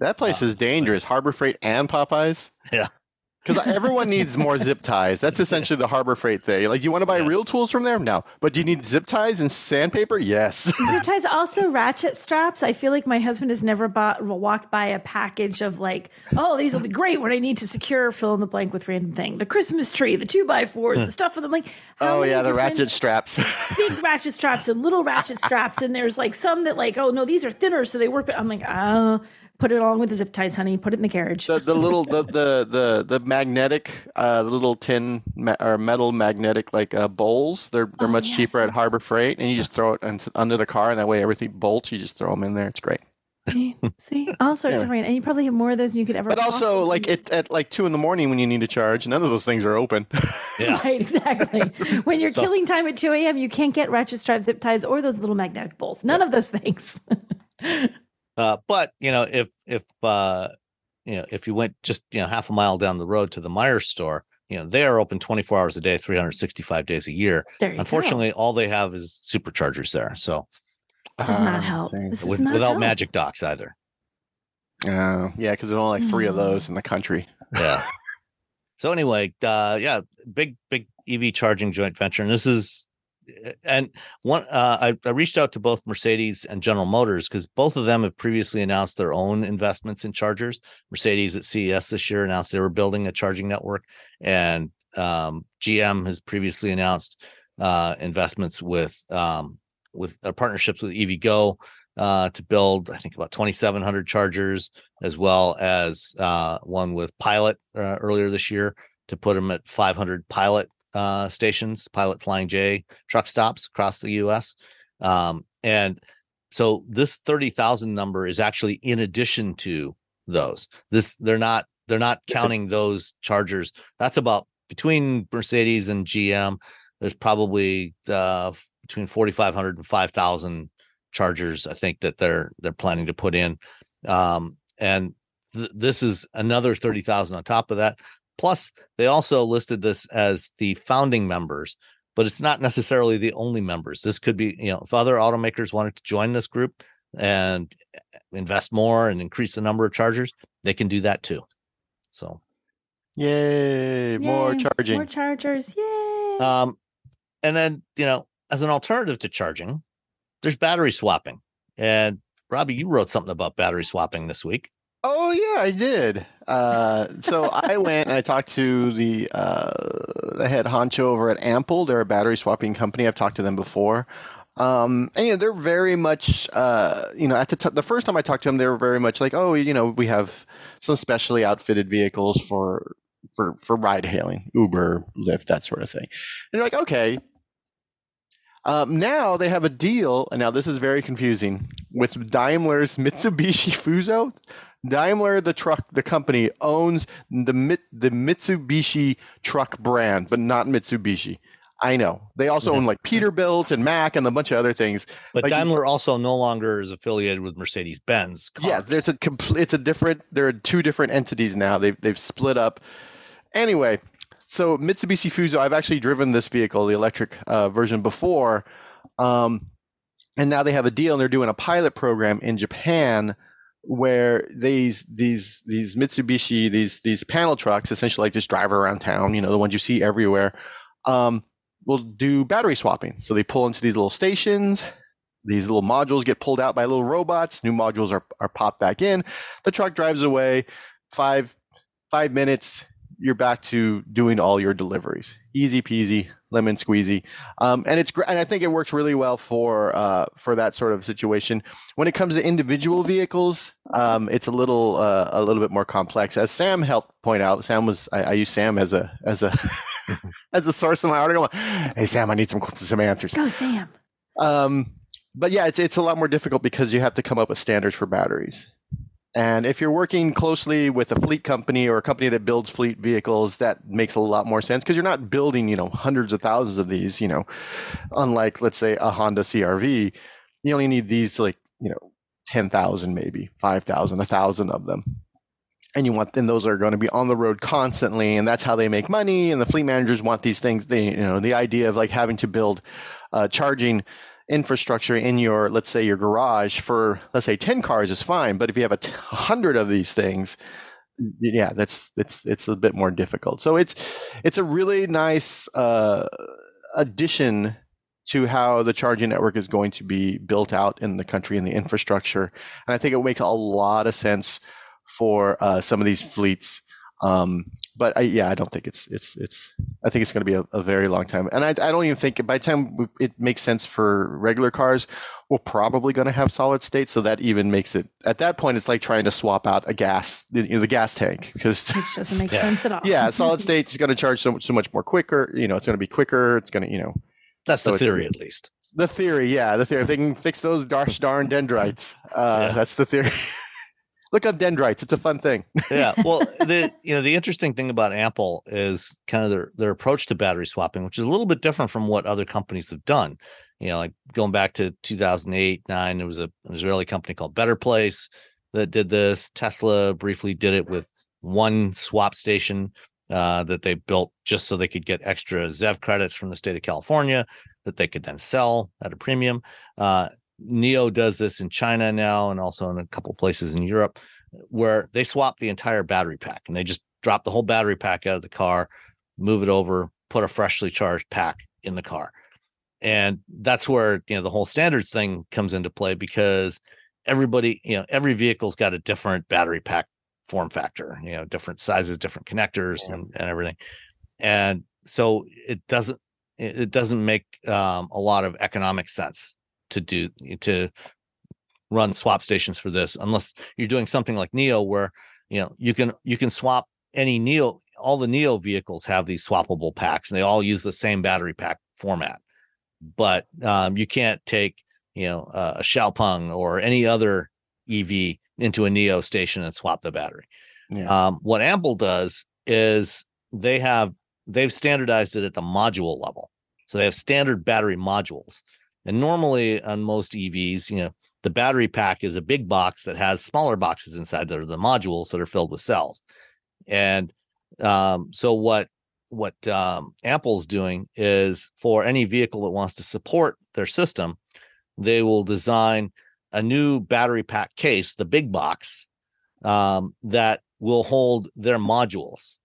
That place uh, is dangerous. Harbor Freight and Popeyes. Yeah. Because everyone needs more zip ties. That's essentially the Harbor Freight thing. Like, do you want to buy yeah. real tools from there? No. But do you need zip ties and sandpaper? Yes. Zip ties, also ratchet straps. I feel like my husband has never bought, walked by a package of like, oh, these will be great when I need to secure fill in the blank with random thing. The Christmas tree, the two by fours, the stuff with them. Like, oh yeah, the ratchet straps. Big ratchet straps and little ratchet straps. And there's like some that like, oh no, these are thinner, so they work. But I'm like, oh. Put it along with the zip ties, honey. Put it in the carriage. The, the little, the, the, the, the magnetic, uh, little tin ma- or metal magnetic like uh, bowls. They're they're oh, much yes, cheaper at Harbor Freight, and you just throw it in, under the car, and that way everything bolts. You just throw them in there. It's great. See, see? all sorts yeah. of rain, and you probably have more of those than you could ever. But also, like it, at like two in the morning when you need to charge, none of those things are open. Yeah, right, exactly. When you're so, killing time at two a.m., you can't get ratchet strap zip ties or those little magnetic bowls. None yeah. of those things. Uh, but you know, if if uh, you know, if you went just you know half a mile down the road to the Meijer store, you know they are open twenty-four hours a day, three hundred sixty-five days a year. Unfortunately, go. all they have is superchargers there, so does not help. This with, not without help. Magic Docks either. Uh, yeah, because there's only like three of those in the country. Yeah. So anyway, uh, yeah, big big E V charging joint venture, and this is. And one, uh, I, I reached out to both Mercedes and General Motors because both of them have previously announced their own investments in chargers. Mercedes at C E S this year announced they were building a charging network, and um, G M has previously announced uh, investments with um, with uh, partnerships with EVgo uh, to build, I think, about twenty-seven hundred chargers, as well as uh, one with Pilot uh, earlier this year to put them at five hundred Pilot. Uh, stations, Pilot Flying J truck stops across the U S. Um, and so this thirty thousand number is actually in addition to those. This they're not they're not counting those chargers. That's about between Mercedes and G M. There's probably uh, between forty-five hundred and five thousand chargers, I think, that they're they're planning to put in. Um, and th- this is another thirty thousand on top of that. Plus, they also listed this as the founding members, but it's not necessarily the only members. This could be, you know, if other automakers wanted to join this group and invest more and increase the number of chargers, they can do that too. So, yay, yay more charging, more chargers, yay! Um, and then you know, as an alternative to charging, there's battery swapping. And Robbie, you wrote something about battery swapping this week. Oh yeah, I did. Uh, so I went and I talked to the uh, the head honcho over at Ample. They're a battery swapping company. I've talked to them before, um, and you know they're very much uh, you know at the t- the first time I talked to them, they were very much like, oh, you know, we have some specially outfitted vehicles for for for ride hailing, Uber, Lyft, that sort of thing. And you're like, okay. Um, now they have a deal, and now this is very confusing with Daimler's Mitsubishi Fuso. Daimler, the truck, the company, owns the the Mitsubishi truck brand, but not Mitsubishi. I know. They also yeah. own like Peterbilt and Mack and a bunch of other things. But like, Daimler also no longer is affiliated with Mercedes-Benz cars. Yeah, there's a complete. It's a different. There are two different entities now. They've they've split up. Anyway, so Mitsubishi Fuso. I've actually driven this vehicle, the electric uh, version, before, um, and now they have a deal, and they're doing a pilot program in Japan, where these these these Mitsubishi these these panel trucks, essentially like just drive around town, you know, the ones you see everywhere, um, will do battery swapping. So they pull into these little stations. These little modules get pulled out by little robots. New modules are are popped back in. The truck drives away. Five five minutes, you're back to doing all your deliveries. Easy peasy, lemon squeezy, um, and it's great. And I think it works really well for uh, for that sort of situation. When it comes to individual vehicles, um, it's a little uh, a little bit more complex. As Sam helped point out, Sam was I, I use Sam as a as a as a source of my article. Hey Sam, I need some some answers. Go Sam. Um, but yeah, it's it's a lot more difficult because you have to come up with standards for batteries. And if you're working closely with a fleet company or a company that builds fleet vehicles, that makes a lot more sense because you're not building, you know, hundreds of thousands of these, you know, unlike, let's say, a Honda C R V. You only need these like, you know, ten thousand, maybe five thousand, one thousand of them. And you want, then those are going to be on the road constantly. And that's how they make money. And the fleet managers want these things. They, you know, the idea of like having to build uh, charging infrastructure in your, let's say, your garage for, let's say, ten cars is fine. But if you have a t- hundred of these things, yeah, that's it's it's a bit more difficult. So it's it's a really nice uh, addition to how the charging network is going to be built out in the country and the infrastructure. And I think it makes a lot of sense for uh, some of these fleets. Um, but I, yeah, I don't think it's it's it's. I think it's going to be a, a very long time. And I, I don't even think by the time it makes sense for regular cars, we're probably going to have solid state. So that even makes it, at that point, it's like trying to swap out a gas, you know, the gas tank, because which doesn't make yeah. sense at all. Yeah, solid state is going to charge so much, so much more quicker. You know, it's going to be quicker. It's going to, you know. That's so the theory, at least. The theory, yeah, the theory. If they can fix those gosh darn dendrites, uh, Yeah. that's the theory. Look up dendrites; it's a fun thing. Yeah, well, the you know the interesting thing about Ample is kind of their their approach to battery swapping, which is a little bit different from what other companies have done. You know, like going back to two thousand eight, nine, there was a, an Israeli company called Better Place that did this. Tesla briefly did it with one swap station uh, that they built just so they could get extra Z E V credits from the state of California that they could then sell at a premium. Uh, NIO does this in China now, and also in a couple of places in Europe, where they swap the entire battery pack and they just drop the whole battery pack out of the car, move it over, put a freshly charged pack in the car. And that's where, you know, the whole standards thing comes into play, because everybody, you know, every vehicle's got a different battery pack form factor, you know, different sizes, different connectors, yeah. and, and everything. And so it doesn't, it doesn't make um, a lot of economic sense to do, to run swap stations for this, unless you're doing something like NIO, where, you know, you can, you can swap any NIO, all the NIO vehicles have these swappable packs and they all use the same battery pack format. But um, you can't take, you know, uh, a Xiaopeng or any other E V into a NIO station and swap the battery. Yeah. Um, what Ample does is they have, they've standardized it at the module level. So they have standard battery modules. And normally on most E Vs, you know, the battery pack is a big box that has smaller boxes inside that are the modules that are filled with cells. And um, so what what um, Ample's doing is, for any vehicle that wants to support their system, they will design a new battery pack case, the big box, um, that will hold their modules.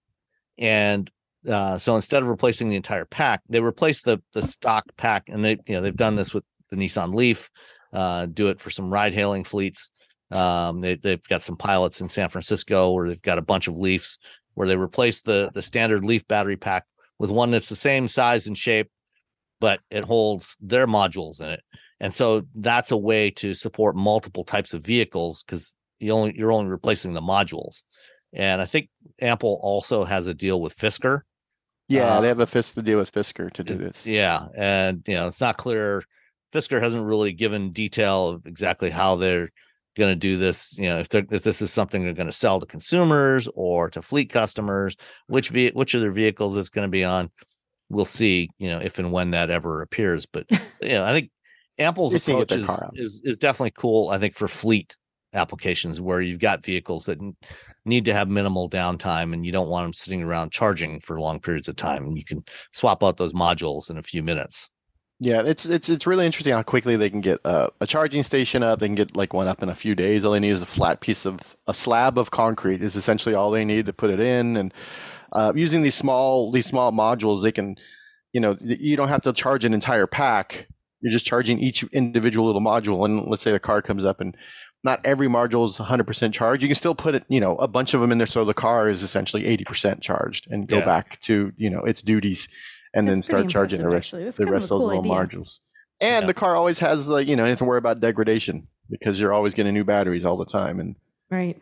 And uh, so instead of replacing the entire pack, they replace the the stock pack. And they, you know, they've done this with the Nissan Leaf, uh, do it for some ride hailing fleets. Um, they, they've got some pilots in San Francisco where they've got a bunch of Leafs where they replace the the standard Leaf battery pack with one that's the same size and shape, but it holds their modules in it. And so that's a way to support multiple types of vehicles, because you only you're only replacing the modules. And I think Ample also has a deal with Fisker. Yeah, uh, they have a fist to deal with Fisker to do this. Yeah, and you know, it's not clear. Fisker hasn't really given detail of exactly how they're going to do this. You know, if they're, if this is something they're going to sell to consumers or to fleet customers, which ve- which of their vehicles it's going to be on, we'll see. You know, if and when that ever appears. But you know, I think Ample's approach is, is is definitely cool. I think for fleet applications where you've got vehicles that n- need to have minimal downtime and you don't want them sitting around charging for long periods of time, and you can swap out those modules in a few minutes. Yeah, it's it's it's really interesting how quickly they can get uh, a charging station up. They can get like one up in a few days. All they need is a flat piece of a slab of concrete is essentially all they need to put it in. And uh, using these small these small modules, they can, you know, you don't have to charge an entire pack. You're just charging each individual little module. And let's say the car comes up and not every module is one hundred percent charged. You can still put it, you know, a bunch of them in there, so the car is essentially eighty percent charged and go yeah. back to, you know, its duties. And That's then start charging the rest, the rest of those cool little idea. modules. And yeah. the car always has, like, you know, you don't have to worry about degradation because you're always getting new batteries all the time, and right,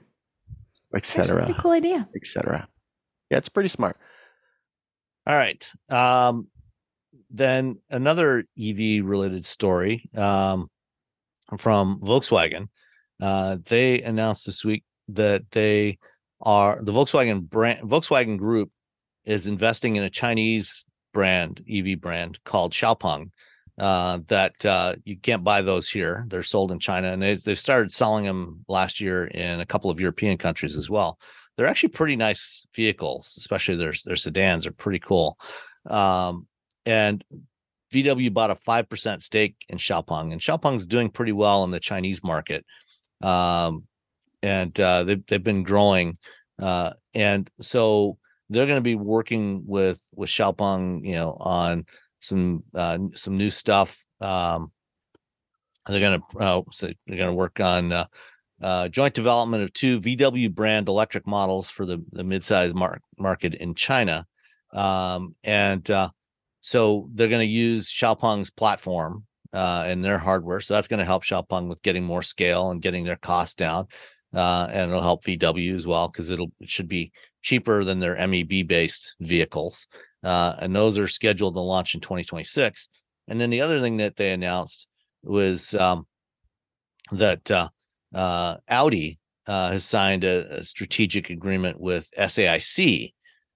et cetera. Pretty cool idea, et cetera. Yeah, it's pretty smart. All right. Um, then another E V related story um, from Volkswagen. Uh, they announced this week that they are the Volkswagen brand. Volkswagen Group is investing in a Chinese brand, E V brand called Xiaopeng, uh, that uh, you can't buy those here. They're sold in China, and they they started selling them last year in a couple of European countries as well. They're actually pretty nice vehicles, especially their their sedans are pretty cool. Um, and V W bought a five percent stake in Xiaopeng, and Xiaopeng's doing pretty well in the Chinese market. Um, and uh, they've, they've been growing. Uh, and so they're going to be working with, with Xiaopeng, you know, on some, uh, some new stuff. Um, they're going to, uh, so they're going to work on, uh, uh, joint development of two V W brand electric models for the, the mid-size mar- market in China. Um, and, uh, so they're going to use Xiaopeng's platform, uh, and their hardware. So that's going to help Xiaopeng with getting more scale and getting their costs down. Uh, and it'll help V W as well, because it'll it should be cheaper than their M E B based vehicles. Uh, and those are scheduled to launch in twenty twenty-six. And then the other thing that they announced was um, that uh, uh, Audi uh, has signed a, a strategic agreement with S A I C.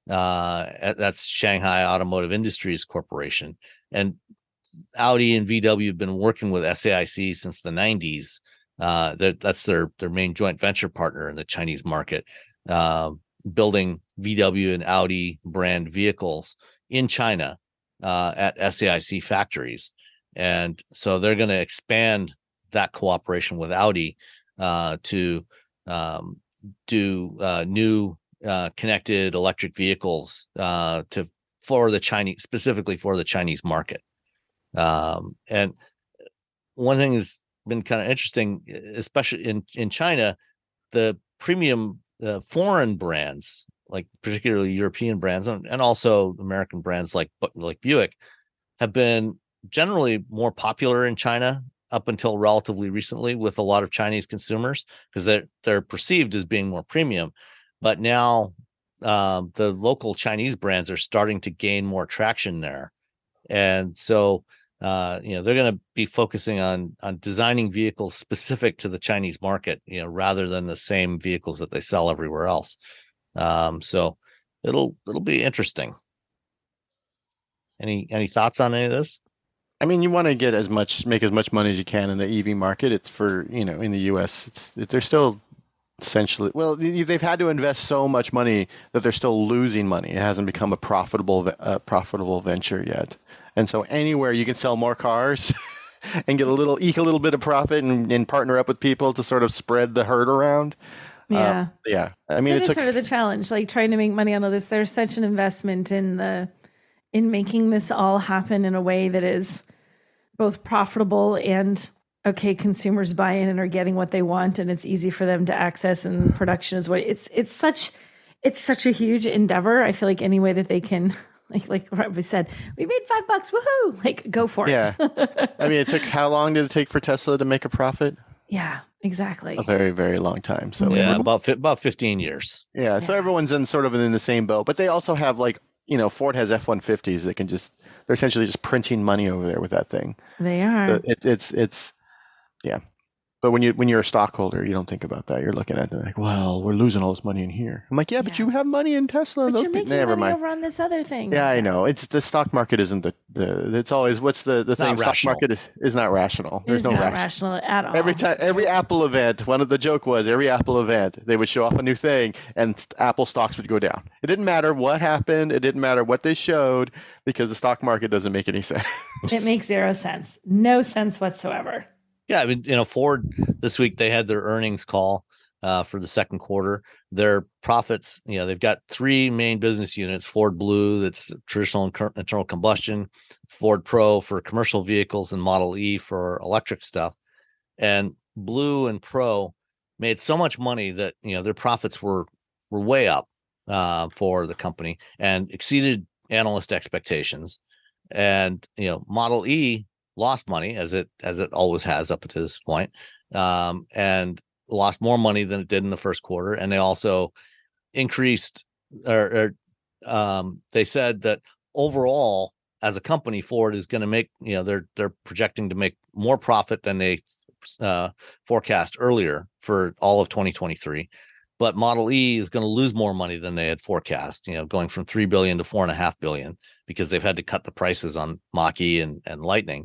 Uh, that's Shanghai Automotive Industries Corporation. And Audi and V W have been working with S A I C since the nineties. Uh, that, that's their, their main joint venture partner in the Chinese market, uh, building V W and Audi brand vehicles in China uh, at S A I C factories. And so they're going to expand that cooperation with Audi uh, to um, do uh, new uh, connected electric vehicles uh, to for the Chinese, specifically for the Chinese market. Um, and one thing is, been kind of interesting, especially in, in China, the premium uh, foreign brands, like particularly European brands and, and also American brands like like Buick, have been generally more popular in China up until relatively recently with a lot of Chinese consumers, because they're they're perceived as being more premium. But now um, the local Chinese brands are starting to gain more traction there, and so. Uh, you know, they're going to be focusing on on designing vehicles specific to the Chinese market, you know, rather than the same vehicles that they sell everywhere else. Um, so it'll it'll be interesting. Any any thoughts on any of this? I mean, you want to get as much, make as much money as you can in the E V market. It's for, you know, in the U S, it's they're still essentially, well, they've had to invest so much money that they're still losing money. It hasn't become a profitable uh, profitable venture yet. And so anywhere you can sell more cars and get a little, eke a little bit of profit and, and partner up with people to sort of spread the herd around. Yeah. Uh, yeah. I mean, it it's is sort of the challenge, like trying to make money on all this. There's such an investment in the, in making this all happen in a way that is both profitable and okay, consumers buy in and are getting what they want, and it's easy for them to access, and production is what it's, it's such, it's such a huge endeavor. I feel like any way that they can, Like like Robbie said, we made five bucks, woohoo! Like, go for yeah. it. Yeah. I mean, it took, how long did it take for Tesla to make a profit? Yeah, exactly. A very, very long time. So yeah, about about fifteen years. Yeah, yeah. So everyone's in sort of in the same boat, but they also have, like, you know, Ford has F one fifties that can just, they're essentially just printing money over there with that thing. They are. It, it's it's yeah. But when you when you're a stockholder, you don't think about that. You're looking at it like, well, we're losing all this money in here. I'm like, yeah, but Yeah. you have money in Tesla. But Those you're pe- making Never money mind. over on this other thing. Yeah, I know. It's the stock market isn't the, the it's always what's the the thing. Not Stock rational. market is, is not rational. It There's is no not ration- rational at all. Every time, every Apple event, one of the joke was every Apple event they would show off a new thing and Apple stocks would go down. It didn't matter what happened. It didn't matter what they showed because the stock market doesn't make any sense. It makes zero sense. No sense whatsoever. Yeah, I mean, you know, Ford this week they had their earnings call uh, for the second quarter. Their profits, you know, they've got three main business units: Ford Blue, that's traditional internal combustion; Ford Pro for commercial vehicles; and Model E for electric stuff. And Blue and Pro made so much money that, you know, their profits were were way up uh, for the company and exceeded analyst expectations. And, you know, Model E lost money, as it as it always has up to this point, um, and lost more money than it did in the first quarter. And they also increased, or, or um, they said that overall, as a company, Ford is going to make, you know, they're they're projecting to make more profit than they uh, forecast earlier for all of twenty twenty-three. But Model E is going to lose more money than they had forecast, you know, going from three billion to four and a half billion, because they've had to cut the prices on Mach-E and, and Lightning.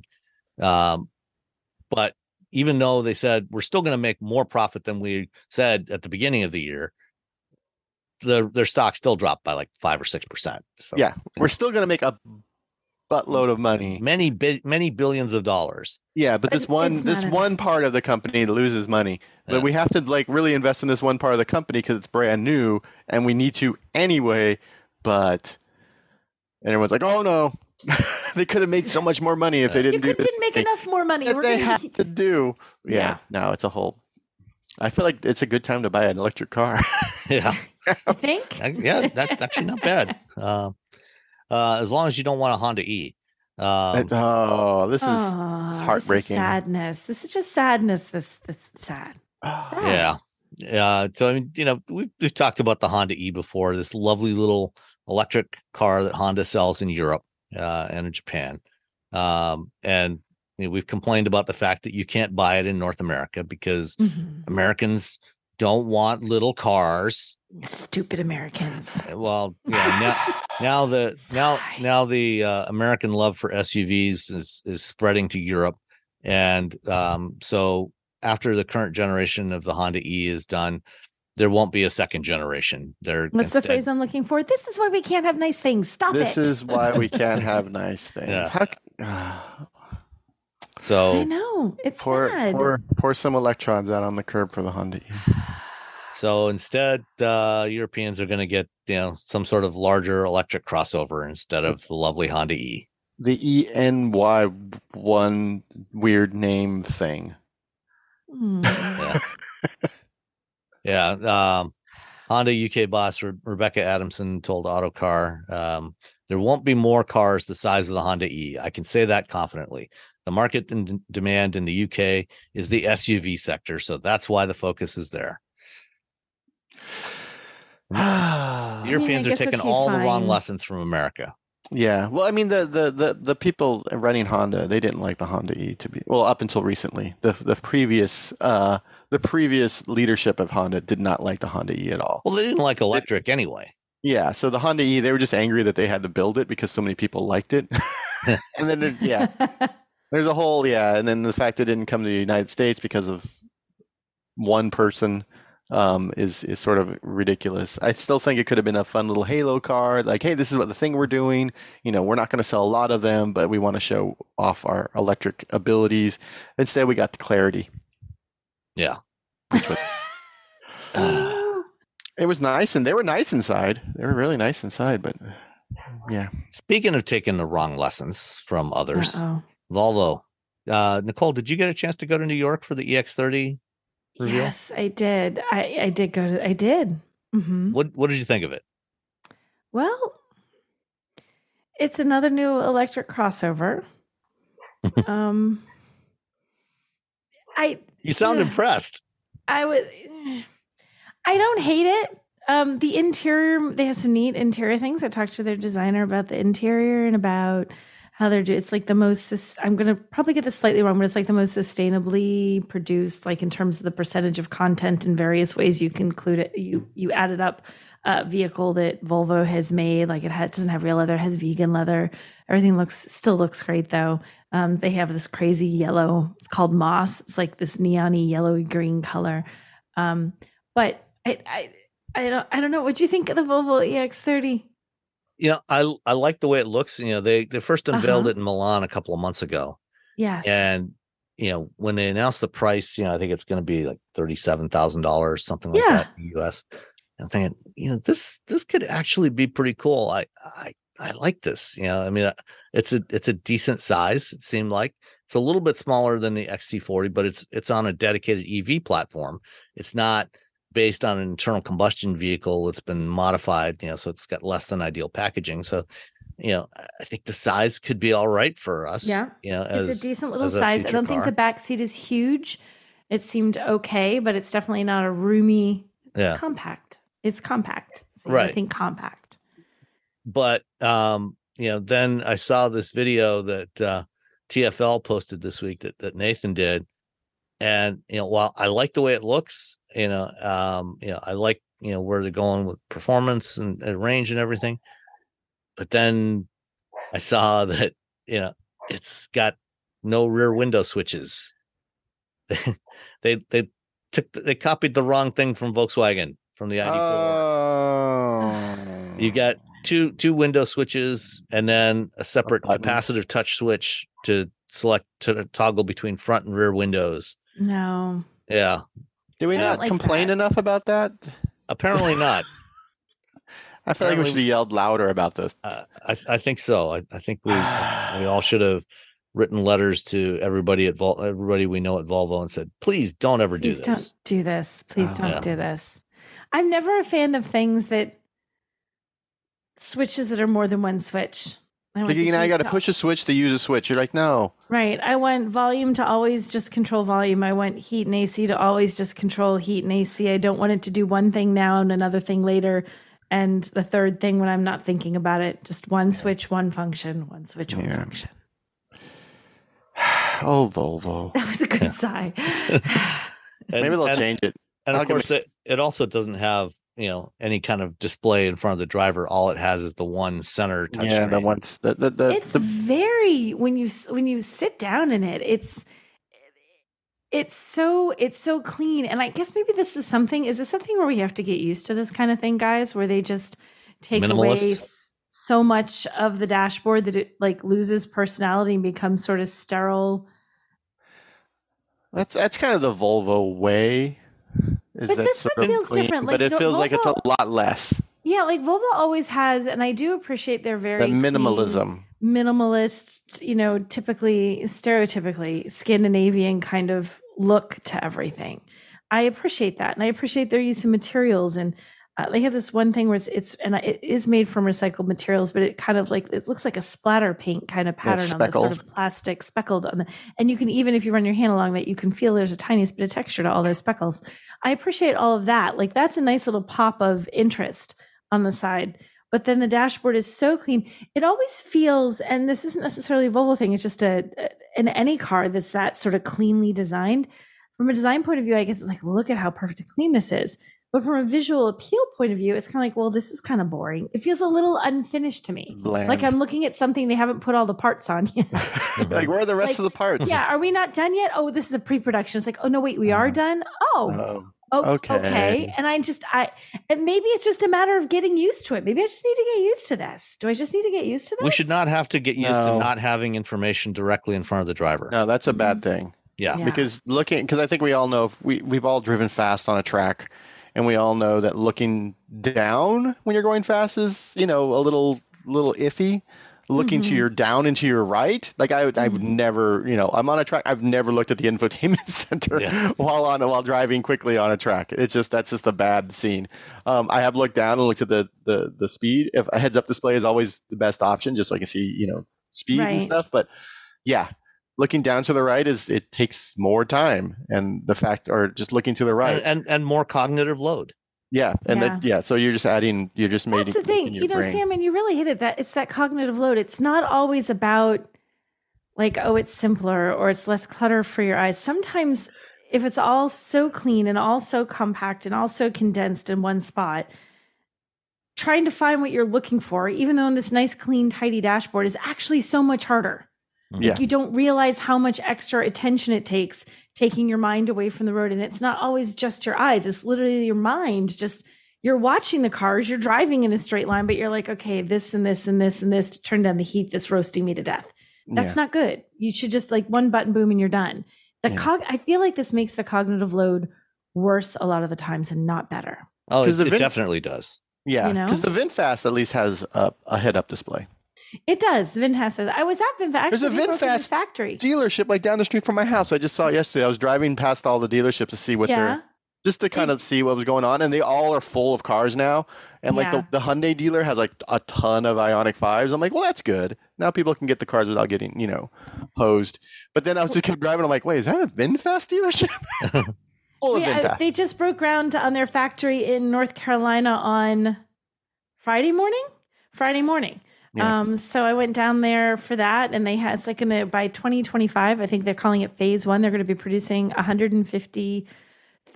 Um, but even though they said we're still going to make more profit than we said at the beginning of the year, the, their stock still dropped by like five or six percent. So yeah, we're still going to make a buttload of money. Many bi- many billions of dollars. Yeah, but, but this one this enough. one part of the company loses money. But yeah. we have to like really invest in this one part of the company because it's brand new and we need to anyway. But and everyone's like, oh no. They could have made so much more money if they didn't you do didn't make enough more money. If We're they gonna... have to do. Yeah, yeah. No, it's a whole. I feel like it's a good time to buy an electric car. Yeah. You think? Yeah, that's actually not bad. Uh, uh, as long as you don't want a Honda E. Um, oh, this is oh, heartbreaking. This is sadness. This is just sadness. This this sad. sad. Yeah. Uh, so I mean, you know, we've we've talked about the Honda E before. This lovely little electric car that Honda sells in Europe uh, and in Japan, um, and you know, we've complained about the fact that you can't buy it in North America because mm-hmm. Americans don't want little cars. Stupid Americans. Well, yeah. Now, now the now now the uh, American love for S U Vs is is spreading to Europe, and um, so after the current generation of the Honda E is done, there won't be a second generation. There. What's instead, the phrase I'm looking for? This is why we can't have nice things. Stop this it. This is why we can't have nice things. Yeah. How, uh, so I know it's pour, sad. Pour, pour some electrons out on the curb for the Honda E. So instead, uh, Europeans are going to get, you know, some sort of larger electric crossover instead of the lovely Honda E. The E N Y one weird name thing. Mm. Yeah. yeah. Um, Honda U K boss Re- Rebecca Adamson told Autocar, um, there won't be more cars the size of the Honda E. I can say that confidently. The market in demand in the U K is the S U V sector, so that's why the focus is there. Europeans I mean, I are taking okay, all fine. the wrong lessons from America. Yeah. Well, I mean, the, the, the, the people running Honda, they didn't like the Honda E to be well up until recently. The the previous uh, the previous leadership of Honda did not like the Honda E at all. Well, they didn't like electric it, anyway. Yeah. So the Honda E, they were just angry that they had to build it because so many people liked it. And then it, yeah, there's a whole yeah, and then the fact it didn't come to the United States because of one person. Um, is is sort of ridiculous. I still think it could have been a fun little Halo car. Like, hey, this is what the thing we're doing. You know, we're not going to sell a lot of them, but we want to show off our electric abilities. Instead, we got the Clarity. Yeah, which was, uh, it was nice, and they were nice inside. They were really nice inside, but yeah. Speaking of taking the wrong lessons from others, Uh-oh. Volvo. Uh, Nicole, did you get a chance to go to New York for the E X thirty? Reveal? Yes, I did. I, I did go to, I did. Mm-hmm. What What did you think of it? Well, it's another new electric crossover. um, I. You sound uh, impressed. I would. I don't hate it. Um, the interior, they have some neat interior things. I talked to their designer about the interior and about how they're doing. It's like the most, I'm going to probably get this slightly wrong, but it's like the most sustainably produced, like in terms of the percentage of content in various ways you can include it. You, you added up a vehicle that Volvo has made. Like it, has, it doesn't have real leather, it has vegan leather. Everything looks, still looks great though. Um, they have this crazy yellow, it's called moss. It's like this neon-y yellowy green color. Um, but I, I, I don't, I don't know. What'd you think of the Volvo E X thirty? You know, I I like the way it looks. You know, they they first unveiled uh-huh. it in Milan a couple of months ago. Yes. And, you know, when they announced the price, you know, I think it's going to be like thirty-seven thousand dollars, something like yeah. that in the U S. I'm thinking, you know, this this could actually be pretty cool. I I I like this. You know, I mean, it's a it's a decent size. It seemed like it's a little bit smaller than the X C forty, but it's it's on a dedicated E V platform. It's not based on an internal combustion vehicle. It's been modified, you know, so it's got less than ideal packaging. So, you know, I think the size could be all right for us. Yeah, you know, as, it's a decent little size. I don't car. think the back seat is huge. It seemed okay, but it's definitely not a roomy. Yeah, compact. It's compact. So right. I think compact. But um, you know, then I saw this video that uh, T F L posted this week that that Nathan did. And, you know, while I like the way it looks, you know, um, you know, I like, you know, where they're going with performance and, and range and everything. But then I saw that, you know, it's got no rear window switches. They, they, they took, they copied the wrong thing from Volkswagen from the I D four. Oh. You got two two window switches, and then a separate capacitive touch switch to select to toggle between front and rear windows. No. Yeah. Did we I not don't like complain that. enough about that? Apparently not. I feel like we Apparently- should have yelled louder about this. Uh, I I think so. I, I think we we all should have written letters to everybody at Vol- everybody we know at Volvo and said, please don't ever Please do don't this. do this. Please Oh, don't yeah. do this. I'm never a fan of things that switches that are more than one switch. I want Like, the you know, you heat got to to- push a switch to use a switch. You're like, no. Right. I want volume to always just control volume. I want heat and A C to always just control heat and A C. I don't want it to do one thing now and another thing later, and the third thing when I'm not thinking about it. Just one switch, one function, one switch, one Yeah. function. Oh, Volvo. That was a good sigh. And, Maybe they'll and, change it. And I'll of give course, it- it, it also doesn't have you know any kind of display in front of the driver. All it has is the one center touch Yeah, the screen. ones the the, the, It's the very when you when you sit down in it, it's it's so it's so clean. And I guess maybe this is something. Is this something where we have to get used to this kind of thing, guys? Where they just take away Minimalist. s- so much of the dashboard that it like loses personality and becomes sort of sterile. that's that's kind of the Volvo way. Is But that this sort one of feels different, but like, it feels like it's a Volvo- lot less. Yeah, like Volvo always has, and I do appreciate their very The clean, minimalism. minimalist, you know, typically, stereotypically Scandinavian kind of look to everything. I appreciate that. And I appreciate their use of materials. And uh, they have this one thing where it's, it's, and it is made from recycled materials, but it kind of like, it looks like a splatter paint kind of pattern on the sort speckled. of plastic speckled on the, and you can, even if you run your hand along that, you can feel there's a tiniest bit of texture to all those speckles. I appreciate all of that. Like that's a nice little pop of interest on the side. But then the dashboard is so clean. It always feels, and this isn't necessarily a Volvo thing, it's just a, in any car that's that sort of cleanly designed. From a design point of view, I guess it's like, look at how perfect and clean this is. But from a visual appeal point of view, it's kind of like, well, this is kind of boring. It feels a little unfinished to me. Bland. Like I'm looking at something they haven't put all the parts on yet. Like, where are the rest Like, of the parts? Yeah, are we not done yet? Oh, this is a pre-production. It's like, oh no, wait, we are done. Oh, Oh, oh okay. okay. And I just, I, and maybe it's just a matter of getting used to it. Maybe I just need to get used to this. Do I just need to get used to this? We should not have to get used to No. not having information directly in front of the driver. no, that's a bad thing. Yeah. Yeah. Because looking, because I think we all know if we we've all driven fast on a track, and we all know that looking down when you're going fast is, you know, a little little iffy. Looking to Mhm. your down and to your right, like I would, I would Mhm. never, you know, I'm on a track. I've never looked at the infotainment center Yeah. while on while driving quickly on a track. It's just that's just a bad scene. Um, I have looked down and looked at the the the speed. If a heads up display is always the best option, just so I can see, you know, speed and Right. stuff. But yeah, looking down to the right is it takes more time, and the fact, or just looking to the right, And, and and more cognitive load. yeah, and Yeah. that yeah. So you're just adding, you're just making. That's the thing, making your you know, brain- Sam, and you really hit it. That it's that cognitive load. It's not always about like, oh, it's simpler or it's less clutter for your eyes. Sometimes, if it's all so clean and all so compact and all so condensed in one spot, trying to find what you're looking for, even though in this nice, clean, tidy dashboard, is actually so much harder. Yeah. Like you don't realize how much extra attention it takes taking your mind away from the road. And it's not always just your eyes. It's literally your mind. Just you're watching the cars, you're driving in a straight line, but you're like, okay, this and this and this and this to turn down the heat that's roasting me to death. That's Yeah. not good. You should just like one button, boom, and you're done. The Yeah. cog I feel like this makes the cognitive load worse a lot of the times and not better. Oh, it, 'Cause the it Vin- definitely does. Yeah, you know? because the VinFast at least has a, a head-up display. It does. VinFast says I was at VinFast. There's a Actually, they broke into the VinFast factory. Dealership like down the street from my house. I just saw it yesterday. I was driving past all the dealerships to see what Yeah. they're just to kind of see what was going on, and they all are full of cars now. And like Yeah. the, the Hyundai dealer has like a ton of Ioniq fives. I'm like, well, that's good. Now people can get the cars without getting, you know, hosed. But then I was just kept driving. I'm like, wait, is that a VinFast dealership? Full of Yeah, VinFast. they just broke ground on their factory in North Carolina on Friday morning. Friday morning. Yeah. Um, so I went down there for that, and they had it's like gonna by twenty twenty-five. I think they're calling it phase one. They're going to be producing one hundred fifty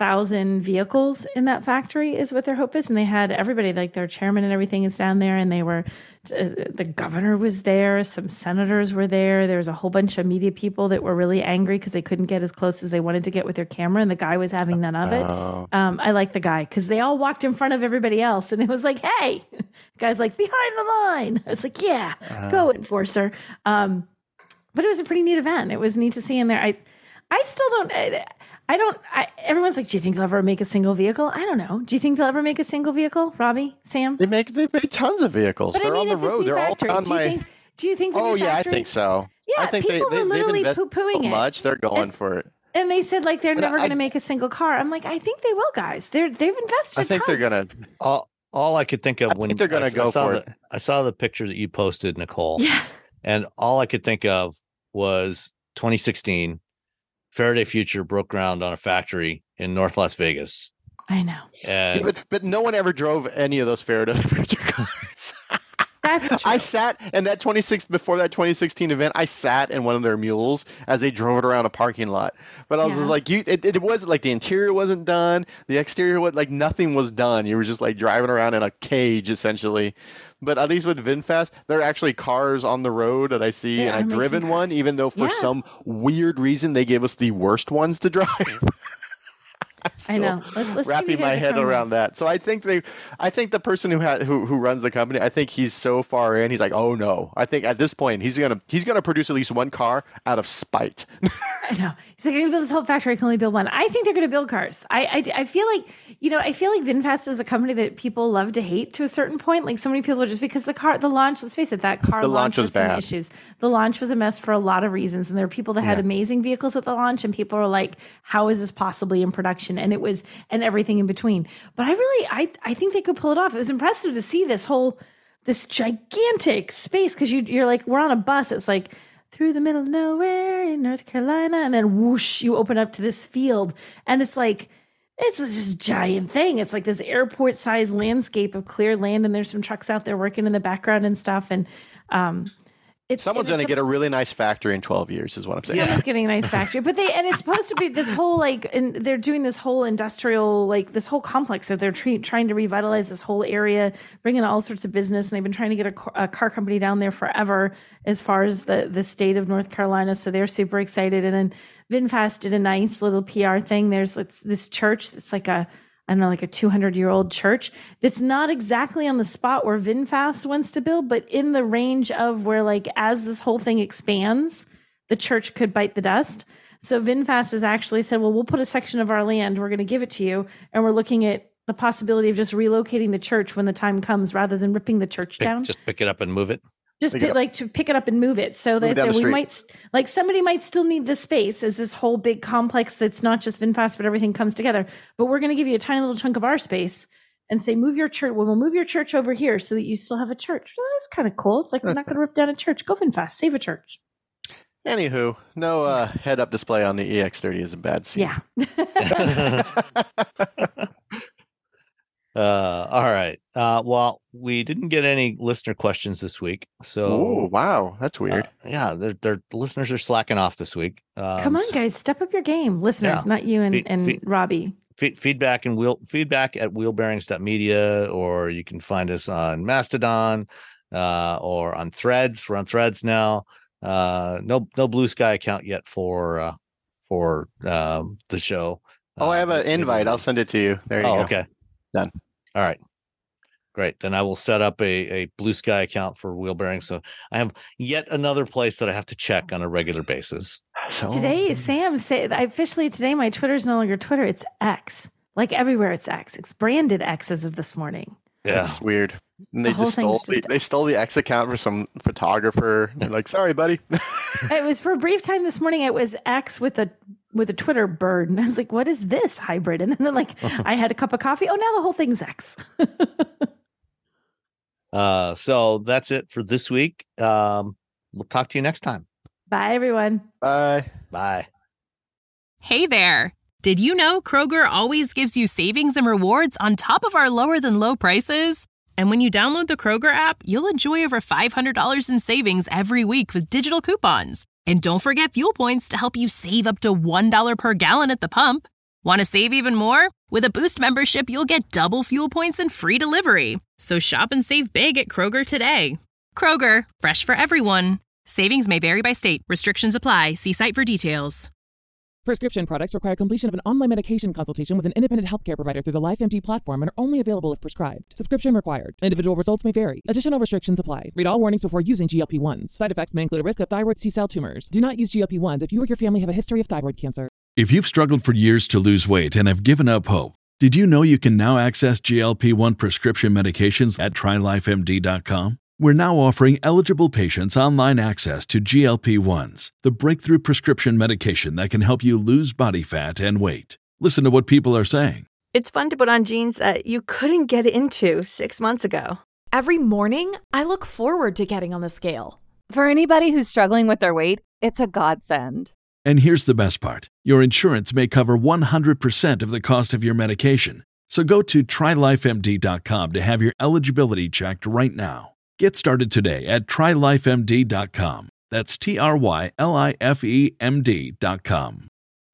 thousand vehicles in that factory is what their hope is. And they had everybody, like their chairman and everything is down there. And they were, uh, the governor was there. Some senators were there. There was a whole bunch of media people that were really angry because they couldn't get as close as they wanted to get with their camera. And the guy was having none of it. Oh. Um, I like the guy because they all walked in front of everybody else. And it was like, hey, the guy's like, behind the line. I was like, yeah, uh. go enforcer. Um, but it was a pretty neat event. It was neat to see in there. I, I still don't, I, I don't, I, everyone's like, do you think they'll ever make a single vehicle? I don't know. Do you think they'll ever make a single vehicle, Robbie, Sam? They make, they make tons of vehicles. But They're I mean, on the road. They're factory, all on do you my. Think, do you think? The oh new yeah, factory, I think so. Yeah, I think people they, were they, literally poo pooing so it. much. They're going and, for it. And they said like they're but never going to make a single car. I'm like, I think they will, guys. They're they've invested. I think a ton. they're gonna. All, all I could think of I when think they're gonna I, go I saw for the, it. I saw the picture that you posted, Nicole. Yeah. And all I could think of was twenty sixteen. Faraday Future broke ground on a factory in North Las Vegas. I know. And yeah, but, but no one ever drove any of those Faraday Future cars. That's true. I sat in that twenty-six before that twenty sixteen event. I sat in one of their mules as they drove it around a parking lot. But I was yeah. just like, you, it, it wasn't like the interior wasn't done, the exterior was like nothing was done. You were just like driving around in a cage essentially. But at least with VinFast, there are actually cars on the road that I see, they and I've driven cars. one, even though for yeah. some weird reason they gave us the worst ones to drive. I know. Let's, let's wrapping my head around that. So I think they, I think the person who had who who runs the company, I think he's so far in. He's like, oh no. I think at this point he's gonna he's gonna produce at least one car out of spite. I know. He's like, I'm gonna build this whole factory. I can only build one. I think they're gonna build cars. I, I I feel like you know I feel like VinFast is a company that people love to hate to a certain point. Like so many people are just because the car the launch. Let's face it, that car the launch, launch was, was some bad. issues. The launch was a mess for a lot of reasons, and there were people that had yeah. amazing vehicles at the launch, and people were like, how is this possibly in production? And it was. And everything in between. But I really, I, I think they could pull it off. It was impressive to see this whole, this gigantic space. Cause you, you're like, we're on a bus. It's like through the middle of nowhere in North Carolina. And then whoosh, you open up to this field. And it's like, it's this giant thing. It's like this airport sized landscape of clear land. And there's some trucks out there working in the background and stuff. And, um, It's, Someone's going to get a really nice factory in twelve years is what I'm saying. Someone's yeah. getting a nice factory. But they, and it's supposed to be this whole like, and they're doing this whole industrial, like this whole complex that they're tre- trying to revitalize this whole area, bring in all sorts of business. And they've been trying to get a, a car company down there forever as far as the, the state of North Carolina. So they're super excited. And then VinFast did a nice little P R thing. There's this church that's like a, I don't know, like a two hundred year old church that's not exactly on the spot where VinFast wants to build, but in the range of where, like, as this whole thing expands, the church could bite the dust. So VinFast has actually said, well, we'll put a section of our land, we're going to give it to you, and we're looking at the possibility of just relocating the church when the time comes rather than ripping the church pick, down. Just pick it up and move it. Just pick, like to pick it up and move it so that, that we might like somebody might still need this space as this whole big complex that's not just VinFast, but everything comes together. But we're going to give you a tiny little chunk of our space and say, move your church. Well, we'll move your church over here so that you still have a church. Well, that's kind of cool. It's like, we're not going to rip down a church. Go VinFast, save a church. Anywho, no uh, head-up display on the E X thirty is a bad scene. Yeah. Uh, all right. Uh, well, we didn't get any listener questions this week, so oh wow, that's weird. Uh, yeah, they're, they're, the listeners are slacking off this week. Um, Come on, guys, step up your game, listeners, yeah. not you and, Fe- and fe- Robbie. Fe- feedback and wheel feedback at wheelbearings dot media, or you can find us on Mastodon uh, or on Threads. We're on Threads now. Uh, no, no Blue Sky account yet for uh, for um, the show. Oh, I have uh, an invite. I'll send it to you. There you oh, go. Okay. Done. All right. Great. Then I will set up a, a Blue Sky account for Wheel Bearings. So I have yet another place that I have to check on a regular basis. So, Today, Sam said, officially today, my Twitter is no longer Twitter. It's X. Like everywhere it's X. It's branded X as of this morning. Yeah. That's weird. And they The whole just stole thing's the, just- they stole the X account for some photographer. They're like, sorry, buddy. It was for a brief time this morning. It was X with a with a Twitter bird, and I was like, "What is this hybrid?" And then, like, I had a cup of coffee. Oh, now the whole thing's X. uh, so that's it for this week. Um, we'll talk to you next time. Bye, everyone. Bye. Bye. Hey there. Did you know Kroger always gives you savings and rewards on top of our lower than low prices? And when you download the Kroger app, you'll enjoy over five hundred dollars in savings every week with digital coupons. And don't forget fuel points to help you save up to one dollar per gallon at the pump. Want to save even more? With a Boost membership, you'll get double fuel points and free delivery. So shop and save big at Kroger today. Kroger, fresh for everyone. Savings may vary by state. Restrictions apply. See site for details. Prescription products require completion of an online medication consultation with an independent healthcare provider through the LifeMD platform and are only available if prescribed. Subscription required. Individual results may vary. Additional restrictions apply. Read all warnings before using G L P ones. Side effects may include a risk of thyroid C-cell tumors. Do not use G L P ones if you or your family have a history of thyroid cancer. If you've struggled for years to lose weight and have given up hope, did you know you can now access G L P one prescription medications at try life M D dot com? We're now offering eligible patients online access to G L P ones, the breakthrough prescription medication that can help you lose body fat and weight. Listen to what people are saying. It's fun to put on jeans that you couldn't get into six months ago. Every morning, I look forward to getting on the scale. For anybody who's struggling with their weight, it's a godsend. And here's the best part. Your insurance may cover one hundred percent of the cost of your medication. So go to try life M D dot com to have your eligibility checked right now. Get started today at try life M D dot com. That's T R Y L I F E M D dot com.